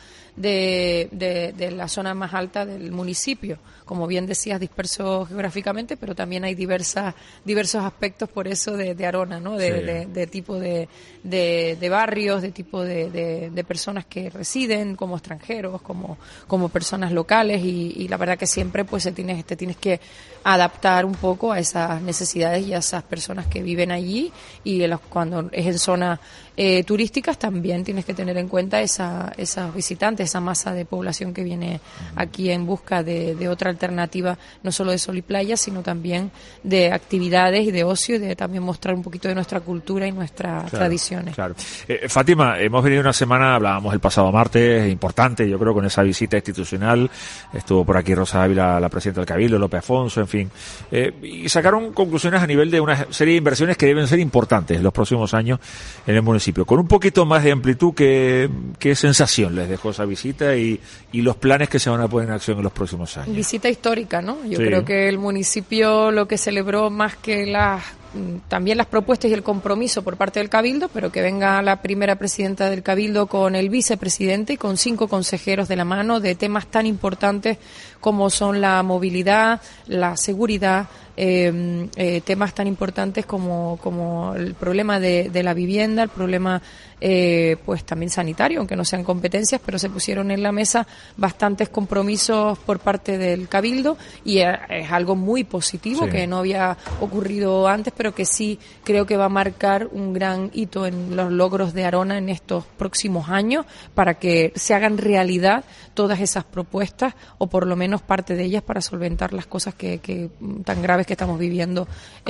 de la zona más alta del municipio. Como bien decías, disperso geográficamente, pero también hay diversos aspectos por eso de Arona, ¿no? De tipo de barrios, de tipo de personas que residen como extranjeros, como personas locales y la verdad que siempre pues te tienes que adaptar un poco a esas necesidades y a esas personas que viven allí y cuando es en zonas turísticas también tienes que tener en cuenta esas visitantes, esa masa de población que viene aquí en busca de otra alternativa, no solo de sol y playa, sino también de actividades y de ocio y de también mostrar un poquito de nuestra cultura y nuestras tradiciones. Claro. Fátima, hemos venido una semana, hablábamos el pasado martes, importante, yo creo, con esa visita institucional, estuvo por aquí Rosa Ávila, la presidenta del Cabildo, López Afonso, en fin, y sacaron conclusiones a nivel de una serie de inversiones que deben ser importantes en los próximos años en el municipio. Con un poquito más de amplitud, ¿qué sensación les dejó esa visita y los planes que se van a poner en acción en los próximos años? Visita histórica, ¿no? Yo creo que el municipio lo que celebró más que también las propuestas y el compromiso por parte del Cabildo, pero que venga la primera presidenta del Cabildo con el vicepresidente y con 5 consejeros de la mano de temas tan importantes como son la movilidad, la seguridad, temas tan importantes como el problema de la vivienda, el problema pues también sanitario, aunque no sean competencias, pero se pusieron en la mesa bastantes compromisos por parte del Cabildo y es algo muy positivo que no había ocurrido antes, pero que sí creo que va a marcar un gran hito en los logros de Arona en estos próximos años para que se hagan realidad todas esas propuestas o por lo menos parte de ellas para solventar las cosas que tan graves que estamos viviendo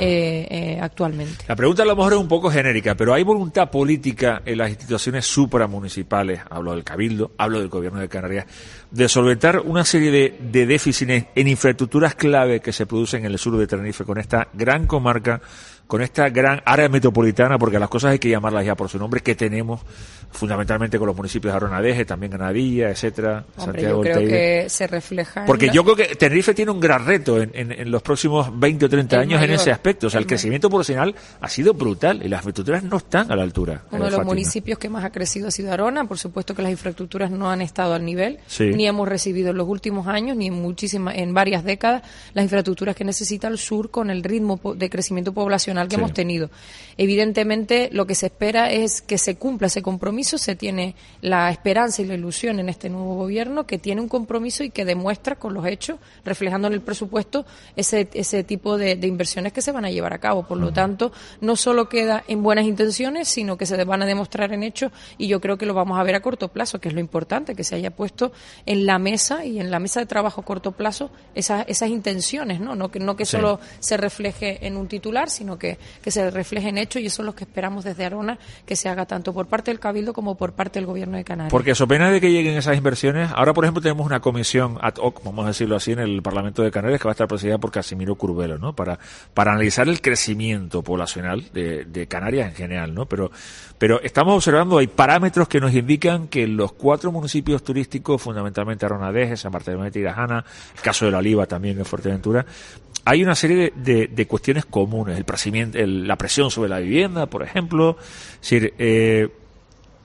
actualmente. La pregunta a lo mejor es un poco genérica, pero ¿hay voluntad política en las instituciones supramunicipales, hablo del Cabildo, hablo del Gobierno de Canarias, de solventar una serie de déficits en infraestructuras clave que se producen en el sur de Tenerife con esta gran comarca, con esta gran área metropolitana, porque las cosas hay que llamarlas ya por su nombre, que tenemos fundamentalmente con los municipios de Aronadeje, también Ganadilla, etcétera, Santiago yo creo que se refleja porque yo creo que Tenerife tiene un gran reto en los próximos 20 o 30 años en ese aspecto, o sea, el crecimiento poblacional ha sido brutal y las infraestructuras no están a la altura. Uno de los municipios que más ha crecido ha sido Arona, por supuesto que las infraestructuras no han estado al nivel, ni hemos recibido en los últimos años, ni en varias décadas, las infraestructuras que necesita el sur con el ritmo de crecimiento poblacional que hemos tenido. Evidentemente, lo que se espera es que se cumpla ese compromiso, se tiene la esperanza y la ilusión en este nuevo gobierno que tiene un compromiso y que demuestra con los hechos, reflejando en el presupuesto ese tipo de inversiones que se van a llevar a cabo. Por lo tanto, no solo queda en buenas intenciones, sino que se van a demostrar en hechos y yo creo que lo vamos a ver a corto plazo, que es lo importante, que se haya puesto en la mesa y en la mesa de trabajo a corto plazo esas intenciones, no que solo se refleje en un titular, sino que se refleje en hechos y eso es lo que esperamos desde Arona que se haga tanto por parte del Cabildo como por parte del Gobierno de Canarias. Porque so pena de que lleguen esas inversiones, ahora por ejemplo tenemos una comisión ad hoc, vamos a decirlo así, en el Parlamento de Canarias que va a estar presidida por Casimiro Curbelo, ¿no? Para analizar el crecimiento poblacional de Canarias en general, ¿no? Pero estamos observando, hay parámetros que nos indican que en los 4 municipios turísticos, fundamentalmente Aronadeje, San Bartolomé de Tirajana, el caso de La Oliva también en Fuerteventura, hay una serie de cuestiones comunes, la presión sobre la vivienda, por ejemplo, es decir,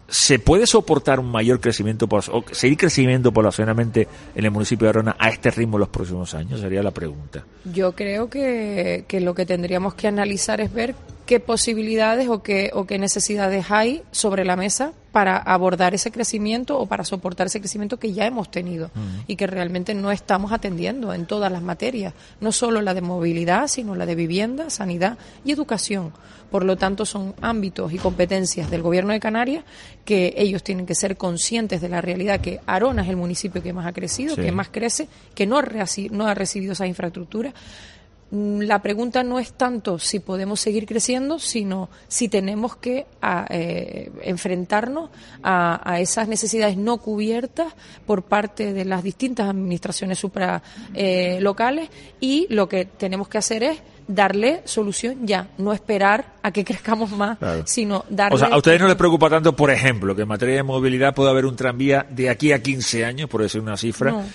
¿se puede soportar un mayor crecimiento o seguir crecimiento poblacionalmente en el municipio de Arona a este ritmo en los próximos años? Sería la pregunta. Yo creo que lo que tendríamos que analizar es ver qué posibilidades o qué necesidades hay sobre la mesa para abordar ese crecimiento o para soportar ese crecimiento que ya hemos tenido y que realmente no estamos atendiendo en todas las materias, no solo la de movilidad, sino la de vivienda, sanidad y educación. Por lo tanto, son ámbitos y competencias del Gobierno de Canarias que ellos tienen que ser conscientes de la realidad que Arona es el municipio que más ha crecido, que más crece, que no ha recibido esa infraestructura. La pregunta no es tanto si podemos seguir creciendo, sino si tenemos que enfrentarnos a esas necesidades no cubiertas por parte de las distintas administraciones supralocales y lo que tenemos que hacer es darle solución ya, no esperar a que crezcamos más, sino darle... O sea, ¿a ustedes no les preocupa tanto, por ejemplo, que en materia de movilidad pueda haber un tranvía de aquí a 15 años, por decir una cifra? No.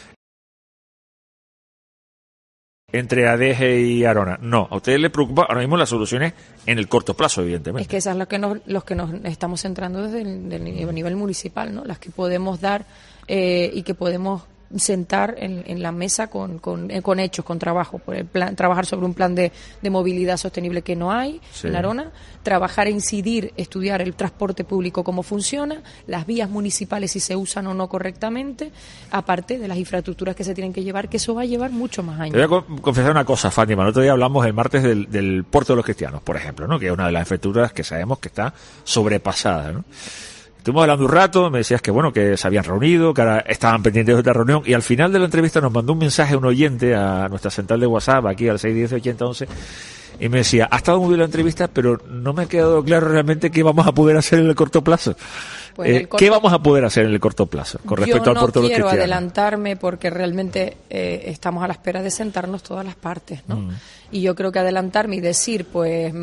Entre Adeje y Arona. No, a ustedes les preocupa ahora mismo las soluciones en el corto plazo, evidentemente. Es que esas son los que nos estamos centrando desde el nivel municipal, ¿no? Las que podemos dar y que podemos sentar en la mesa con hechos, con trabajo, por el plan, trabajar sobre un plan de movilidad sostenible que no hay en Arona, trabajar, incidir, estudiar el transporte público cómo funciona, las vías municipales si se usan o no correctamente, aparte de las infraestructuras que se tienen que llevar, que eso va a llevar mucho más años. Te voy a confesar una cosa, Fátima. El otro día hablamos el martes del Puerto de los Cristianos, por ejemplo, ¿no? Que es una de las infraestructuras que sabemos que está sobrepasada, ¿no? Estuvimos hablando un rato, me decías que bueno, que se habían reunido, que ahora estaban pendientes de otra reunión, y al final de la entrevista nos mandó un mensaje un oyente a nuestra central de WhatsApp, aquí al 610-8011, y me decía, ha estado muy bien la entrevista, pero no me ha quedado claro realmente qué vamos a poder hacer en el corto plazo. Pues ¿qué vamos a poder hacer en el corto plazo con respecto al Puerto de los Cristianos? Yo no quiero adelantarme porque realmente estamos a la espera de sentarnos todas las partes, ¿no? Y yo creo que adelantarme y decir, pues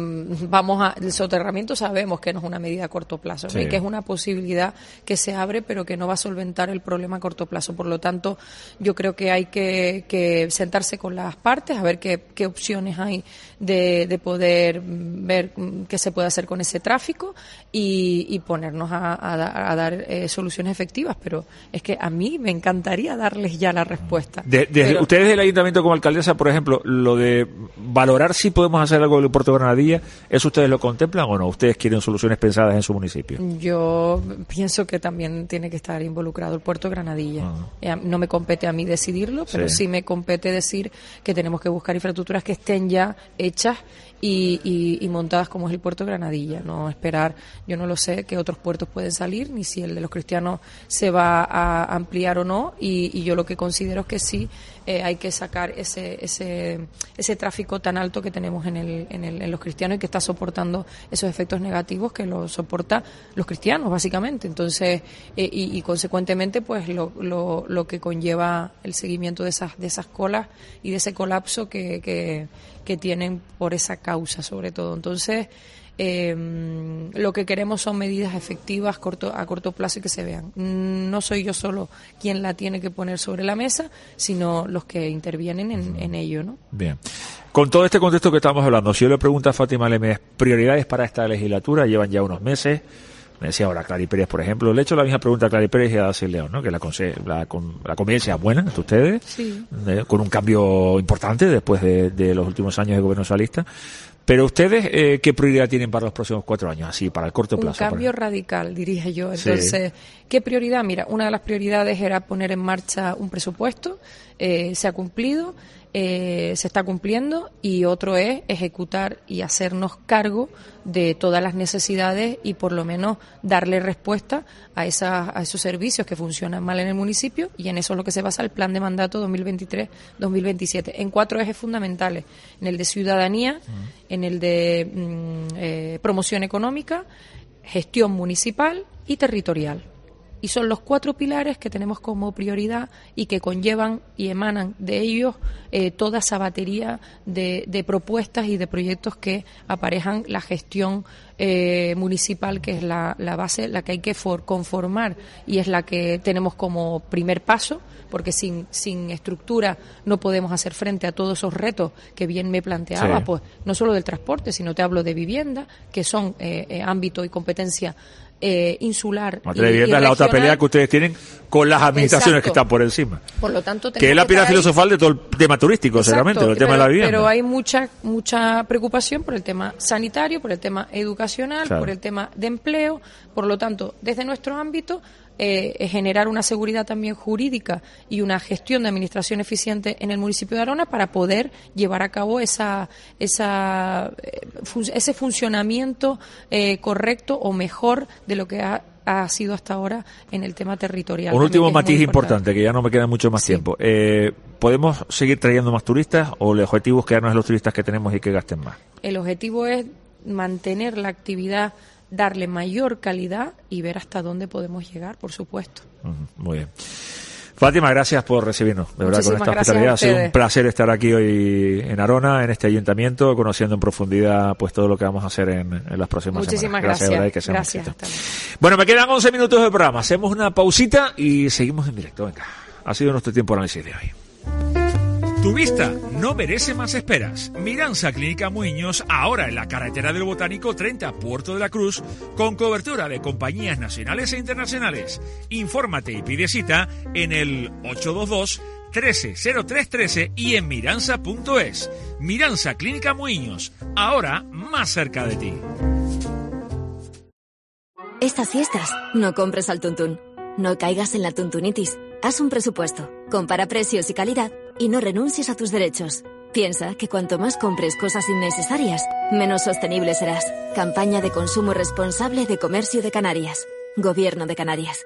el soterramiento sabemos que no es una medida a corto plazo, ¿no? Y que es una posibilidad que se abre, pero que no va a solventar el problema a corto plazo. Por lo tanto, yo creo que hay que sentarse con las partes a ver qué opciones hay de poder ver qué se puede hacer con ese tráfico y ponernos a dar soluciones efectivas, pero es que a mí me encantaría darles ya la respuesta. Ustedes del Ayuntamiento como alcaldesa, por ejemplo, lo de valorar si podemos hacer algo del Puerto de Granadilla, ¿eso ustedes lo contemplan o no? ¿Ustedes quieren soluciones pensadas en su municipio? Yo pienso que también tiene que estar involucrado el Puerto de Granadilla. No me compete a mí decidirlo, pero sí me compete decir que tenemos que buscar infraestructuras que estén ya hechas y montadas como es el Puerto de Granadilla, no esperar, yo no lo sé qué otros puertos pueden salir, ni si el de los Cristianos se va a ampliar o no, y yo lo que considero es que sí hay que sacar ese tráfico tan alto que tenemos en los Cristianos y que está soportando esos efectos negativos que lo soporta los cristianos básicamente. Entonces y consecuentemente pues lo que conlleva el seguimiento de esas colas y de ese colapso que tienen por esa causa sobre todo. Entonces lo que queremos son medidas efectivas a corto plazo y que se vean. No soy yo solo quien la tiene que poner sobre la mesa, sino los que intervienen en ello, ¿no? Bien. Con todo este contexto que estamos hablando, si yo le pregunto a Fátima Lemes, prioridades para esta legislatura, llevan ya unos meses. Me decía ahora Clary Pérez, por ejemplo. Le he hecho la misma pregunta a Clary Pérez y a Daciel León, ¿no? Que la convivencia es buena entre ustedes, con un cambio importante después de los últimos años de gobierno socialista. Pero ustedes, ¿qué prioridad tienen para los próximos 4 años, así, para el corto plazo? Un cambio radical, diría yo. Entonces, ¿qué prioridad? Mira, una de las prioridades era poner en marcha un presupuesto, se ha cumplido, se está cumpliendo, y otro es ejecutar y hacernos cargo de todas las necesidades y por lo menos darle respuesta a esos servicios que funcionan mal en el municipio, y en eso es lo que se basa el plan de mandato 2023-2027, en 4 ejes fundamentales: en el de ciudadanía, en el de promoción económica, gestión municipal y territorial. Y son los 4 pilares que tenemos como prioridad y que conllevan y emanan de ellos toda esa batería de propuestas y de proyectos que aparejan la gestión municipal, que es la base, la que hay que conformar y es la que tenemos como primer paso, porque sin estructura no podemos hacer frente a todos esos retos que bien me planteaba, pues no solo del transporte, sino te hablo de vivienda, que son ámbito y competencia insular. Materia de vivienda es la otra pelea que ustedes tienen con las administraciones. Exacto. Que están por encima. Por lo tanto, que es la piedra filosofal de todo el tema turístico, seguramente, el tema de la vivienda. Pero hay mucha preocupación por el tema sanitario, por el tema educacional, claro, por el tema de empleo. Por lo tanto, desde nuestro ámbito, generar una seguridad también jurídica y una gestión de administración eficiente en el municipio de Arona para poder llevar a cabo ese funcionamiento correcto o mejor de lo que ha sido hasta ahora en el tema territorial. Un último matiz importante, que ya no me queda mucho más tiempo. ¿Podemos seguir trayendo más turistas o el objetivo es quedarnos en los turistas que tenemos y que gasten más? El objetivo es mantener la actividad, darle mayor calidad y ver hasta dónde podemos llegar, por supuesto. Muy bien. Fátima, gracias por recibirnos, de verdad, con esta hospitalidad. Ha sido un placer estar aquí hoy en Arona, en este ayuntamiento, conociendo en profundidad pues todo lo que vamos a hacer en las próximas semanas. Muchísimas gracias. Gracias. Bueno, me quedan 11 minutos de programa. Hacemos una pausita y seguimos en directo. Venga, ha sido nuestro tiempo de análisis de hoy. Tu vista no merece más esperas. Miranza Clínica Muiños, ahora en la carretera del Botánico 30, Puerto de la Cruz, con cobertura de compañías nacionales e internacionales. Infórmate y pide cita en el 822-130313 y en miranza.es. Miranza Clínica Muiños, ahora más cerca de ti. Estas fiestas, no compres al tuntún. No caigas en la tuntunitis. Haz un presupuesto, compara precios y calidad y no renuncies a tus derechos. Piensa que cuanto más compres cosas innecesarias, menos sostenible serás. Campaña de consumo responsable de Comercio de Canarias. Gobierno de Canarias.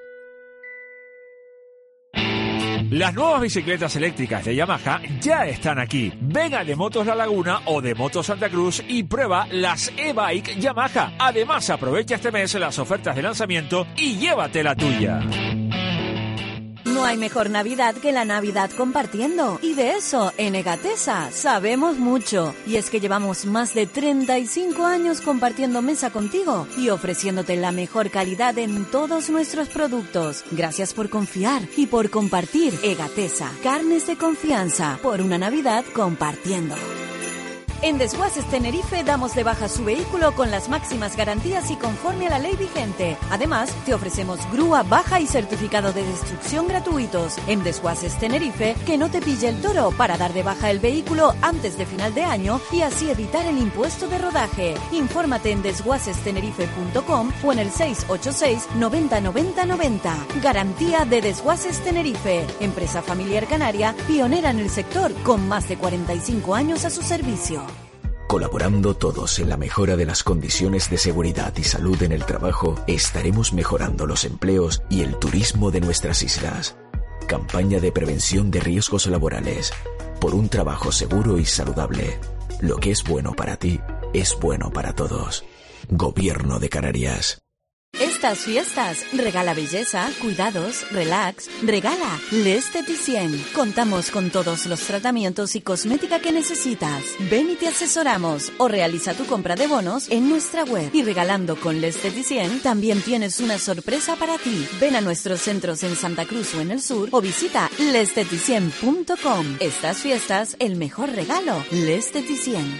Las nuevas bicicletas eléctricas de Yamaha ya están aquí. Ven a de Motos La Laguna o de Motos Santa Cruz y prueba las e-bike Yamaha. Además, aprovecha este mes las ofertas de lanzamiento y llévate la tuya. No hay mejor Navidad que la Navidad compartiendo. Y de eso, en Egatesa, sabemos mucho. Y es que llevamos más de 35 años compartiendo mesa contigo y ofreciéndote la mejor calidad en todos nuestros productos. Gracias por confiar y por compartir. Egatesa, carnes de confianza, por una Navidad compartiendo. En Desguaces Tenerife damos de baja su vehículo con las máximas garantías y conforme a la ley vigente. Además, te ofrecemos grúa baja y certificado de destrucción gratuitos. En Desguaces Tenerife, que no te pille el toro para dar de baja el vehículo antes de final de año y así evitar el impuesto de rodaje. Infórmate en desguacestenerife.com o en el 686 90 90 90. Garantía de Desguaces Tenerife. Empresa familiar canaria, pionera en el sector, con más de 45 años a su servicio. Colaborando todos en la mejora de las condiciones de seguridad y salud en el trabajo, estaremos mejorando los empleos y el turismo de nuestras islas. Campaña de prevención de riesgos laborales. Por un trabajo seguro y saludable. Lo que es bueno para ti, es bueno para todos. Gobierno de Canarias. Estas fiestas, regala belleza, cuidados, relax, regala L'Esteticien. Contamos con todos los tratamientos y cosmética que necesitas. Ven y te asesoramos o realiza tu compra de bonos en nuestra web. Y regalando con L'Esteticien también tienes una sorpresa para ti. Ven a nuestros centros en Santa Cruz o en el sur o visita l'esteticien.com. Estas fiestas, el mejor regalo, L'Esteticien.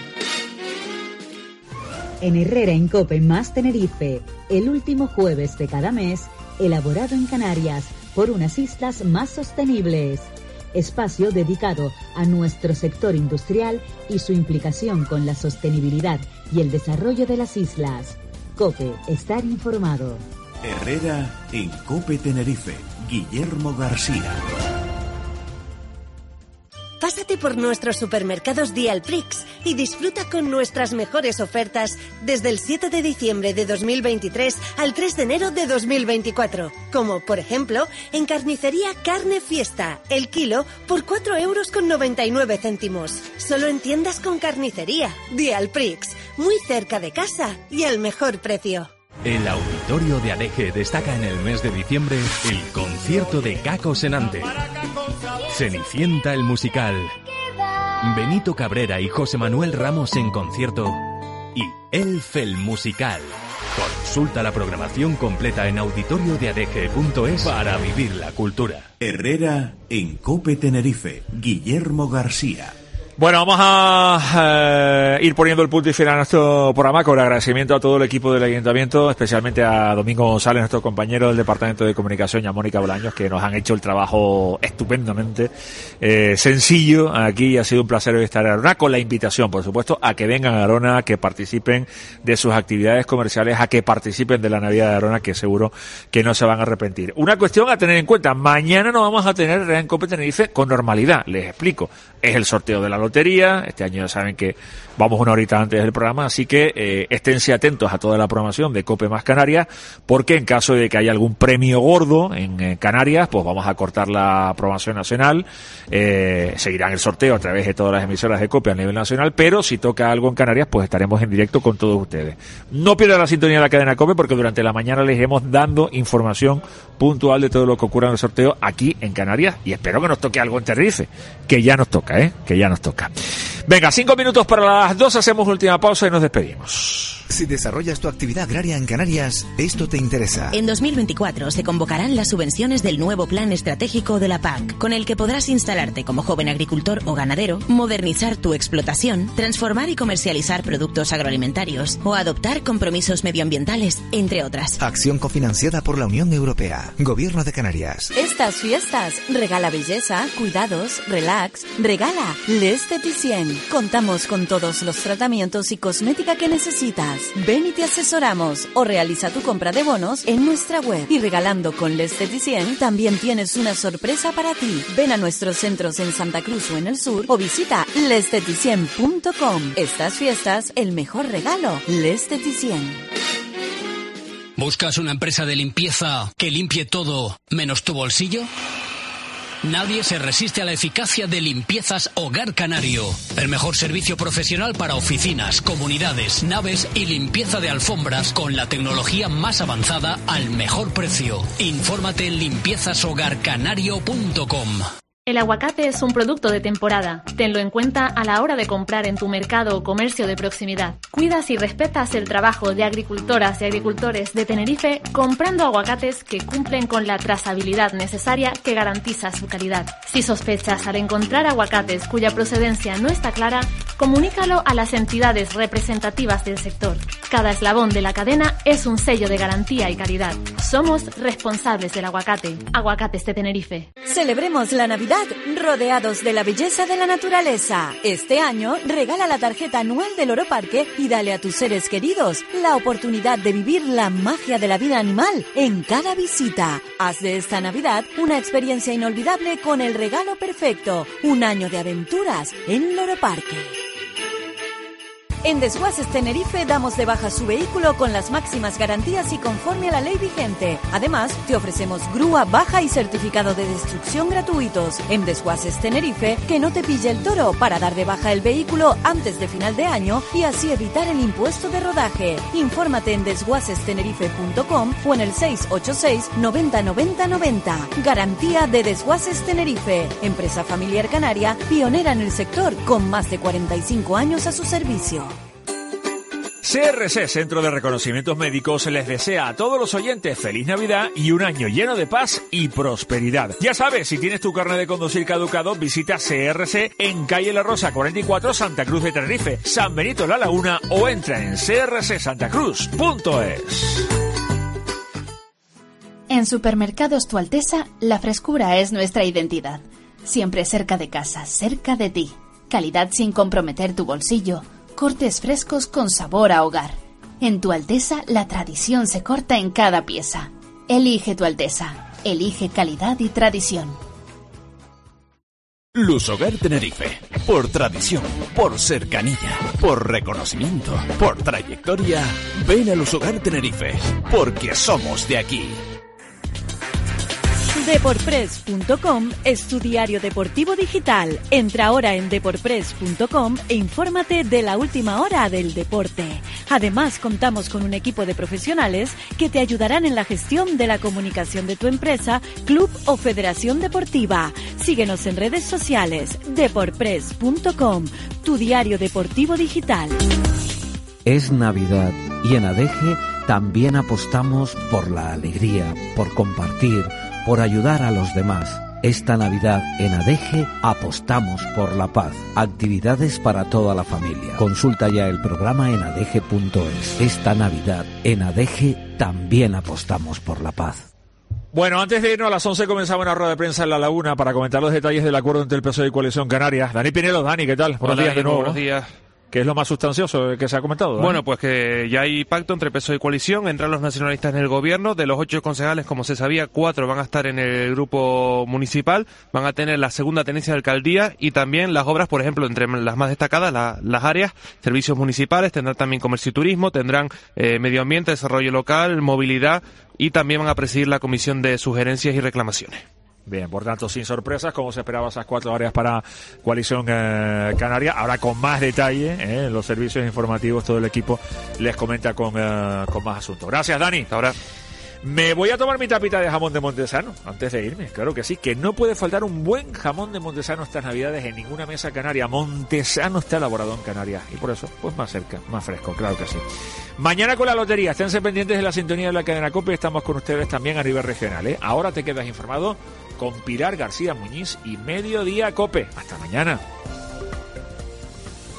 En Herrera en Cope más Tenerife, el último jueves de cada mes, elaborado en Canarias por unas islas más sostenibles. Espacio dedicado a nuestro sector industrial y su implicación con la sostenibilidad y el desarrollo de las islas. Cope, estar informado. Herrera en Cope Tenerife, Guillermo García. Pásate por nuestros supermercados Dialprix y disfruta con nuestras mejores ofertas desde el 7 de diciembre de 2023 al 3 de enero de 2024. Como, por ejemplo, en carnicería Carne Fiesta, el kilo por 4,99 €. Solo en tiendas con carnicería. Dialprix, muy cerca de casa y al mejor precio. El Auditorio de Adeje destaca en el mes de diciembre el concierto de Caco Senante. Cenicienta el musical. Benito Cabrera y José Manuel Ramos en concierto. Y Elf el musical. Consulta la programación completa en auditoriodeadeje.es para vivir la cultura. Herrera en Cope Tenerife, Guillermo García. Bueno, vamos a ir poniendo el punto y final a nuestro programa con agradecimiento a todo el equipo del Ayuntamiento, especialmente a Domingo González, nuestro compañero del Departamento de Comunicación, y a Mónica Bolaños, que nos han hecho el trabajo estupendamente sencillo aquí. Ha sido un placer hoy estar en Arona, con la invitación, por supuesto, a que vengan a Arona, a que participen de sus actividades comerciales, a que participen de la Navidad de Arona, que seguro que no se van a arrepentir. Una cuestión a tener en cuenta: mañana no vamos a tener Real Cope Tenerife con normalidad. Les explico. Es el sorteo de la lotería. Este año ya saben que vamos una horita antes del programa, así que esténse atentos a toda la programación de Cope Más Canarias, porque en caso de que haya algún premio gordo en Canarias, pues vamos a cortar la programación nacional. Seguirán el sorteo a través de todas las emisoras de Cope a nivel nacional, pero si toca algo en Canarias, pues estaremos en directo con todos ustedes. No pierdan la sintonía de la cadena Cope, porque durante la mañana les iremos dando información puntual de todo lo que ocurra en el sorteo aquí en Canarias, y espero que nos toque algo en Tenerife, que ya nos toca, que ya nos toca. Venga, 5 minutos para las 2, hacemos última pausa y nos despedimos. Si desarrollas tu actividad agraria en Canarias, esto te interesa. En 2024 se convocarán las subvenciones del nuevo Plan Estratégico de la PAC, con el que podrás instalarte como joven agricultor o ganadero, modernizar tu explotación, transformar y comercializar productos agroalimentarios o adoptar compromisos medioambientales, entre otras. Acción cofinanciada por la Unión Europea. Gobierno de Canarias. Estas fiestas, regala belleza, cuidados, relax, regala L'Esteticien. Contamos con todos los tratamientos y cosmética que necesitas. Ven y te asesoramos o realiza tu compra de bonos en nuestra web. Y regalando con L'Esteticien también tienes una sorpresa para ti. Ven a nuestros centros en Santa Cruz o en el sur o visita l'esteticien.com. Estas fiestas, el mejor regalo, L'Esteticien. ¿Buscas una empresa de limpieza que limpie todo menos tu bolsillo? Nadie se resiste a la eficacia de Limpiezas Hogar Canario. El mejor servicio profesional para oficinas, comunidades, naves y limpieza de alfombras con la tecnología más avanzada al mejor precio. Infórmate en limpiezashogarcanario.com. El aguacate es un producto de temporada. Tenlo en cuenta a la hora de comprar en tu mercado o comercio de proximidad. Cuidas y respetas el trabajo de agricultoras y agricultores de Tenerife comprando aguacates que cumplen con la trazabilidad necesaria que garantiza su calidad. Si sospechas al encontrar aguacates cuya procedencia no está clara, comunícalo a las entidades representativas del sector. Cada eslabón de la cadena es un sello de garantía y calidad. Somos responsables del aguacate. Aguacates de Tenerife. Celebremos la Navidad rodeados de la belleza de la naturaleza. Este año regala la tarjeta anual del Oro Parque y dale a tus seres queridos la oportunidad de vivir la magia de la vida animal en cada visita. Haz de esta Navidad una experiencia inolvidable con el regalo perfecto, un año de aventuras en Loro Parque. En Desguaces Tenerife damos de baja su vehículo con las máximas garantías y conforme a la ley vigente. Además, te ofrecemos grúa, baja y certificado de destrucción gratuitos. En Desguaces Tenerife, que no te pille el toro para dar de baja el vehículo antes de final de año y así evitar el impuesto de rodaje. Infórmate en desguacestenerife.com o en el 686 90 90 90. Garantía de Desguaces Tenerife. Empresa familiar canaria, pionera en el sector, con más de 45 años a su servicio. CRC, Centro de Reconocimientos Médicos, les desea a todos los oyentes feliz Navidad y un año lleno de paz y prosperidad. Ya sabes, si tienes tu carnet de conducir caducado, visita CRC en calle La Rosa 44, Santa Cruz de Tenerife, San Benito La Laguna, o entra en crcsantacruz.es. En Supermercados Tu Alteza, la frescura es nuestra identidad. Siempre cerca de casa, cerca de ti. Calidad sin comprometer tu bolsillo. Cortes frescos con sabor a hogar. En Tu Alteza, la tradición se corta en cada pieza. Elige Tu Alteza. Elige calidad y tradición. Lushogar Tenerife. Por tradición, por cercanía, por reconocimiento, por trayectoria. Ven a Lushogar Tenerife, porque somos de aquí. Deporpress.com es tu diario deportivo digital. Entra ahora en deporpress.com e infórmate de la última hora del deporte. Además, contamos con un equipo de profesionales que te ayudarán en la gestión de la comunicación de tu empresa, club o federación deportiva. Síguenos en redes sociales. Deporpress.com, tu diario deportivo digital. Es Navidad y en ADEGE también apostamos por la alegría, por compartir, por ayudar a los demás. Esta Navidad en ADEGE apostamos por la paz. Actividades para toda la familia. Consulta ya el programa en adege.es. Esta Navidad en ADEGE también apostamos por la paz. Bueno, antes de irnos a las 11 comenzaba una rueda de prensa en La Laguna para comentar los detalles del acuerdo entre el PSOE y Coalición Canaria. Dani Pinelo, Dani, ¿qué tal? Buenos días de nuevo. Buenos días. ¿Qué es lo más sustancioso que se ha comentado, Dani? Bueno, pues que ya hay pacto entre PSOE y Coalición, entran los nacionalistas en el gobierno. De los 8 concejales, como se sabía, 4 van a estar en el grupo municipal, van a tener la segunda tenencia de alcaldía y también las obras, por ejemplo, entre las más destacadas, las áreas, servicios municipales, tendrán también comercio y turismo, tendrán medio ambiente, desarrollo local, movilidad y también van a presidir la comisión de sugerencias y reclamaciones. Bien, por tanto, sin sorpresas, como se esperaba, esas 4 áreas para Coalición Canaria. Ahora con más detalle, los servicios informativos, todo el equipo les comenta con más asuntos. Gracias, Dani. Hasta ahora. Me voy a tomar mi tapita de jamón de Montesano antes de irme, claro que sí, que no puede faltar un buen jamón de Montesano estas Navidades en ninguna mesa canaria. Montesano está elaborado en Canarias y por eso, pues más cerca, más fresco, claro que sí. Mañana con la lotería, esténse pendientes de la sintonía de la cadena COPE, estamos con ustedes también a nivel regional, Ahora te quedas informado con Pilar García Muñiz y Mediodía COPE. Hasta mañana.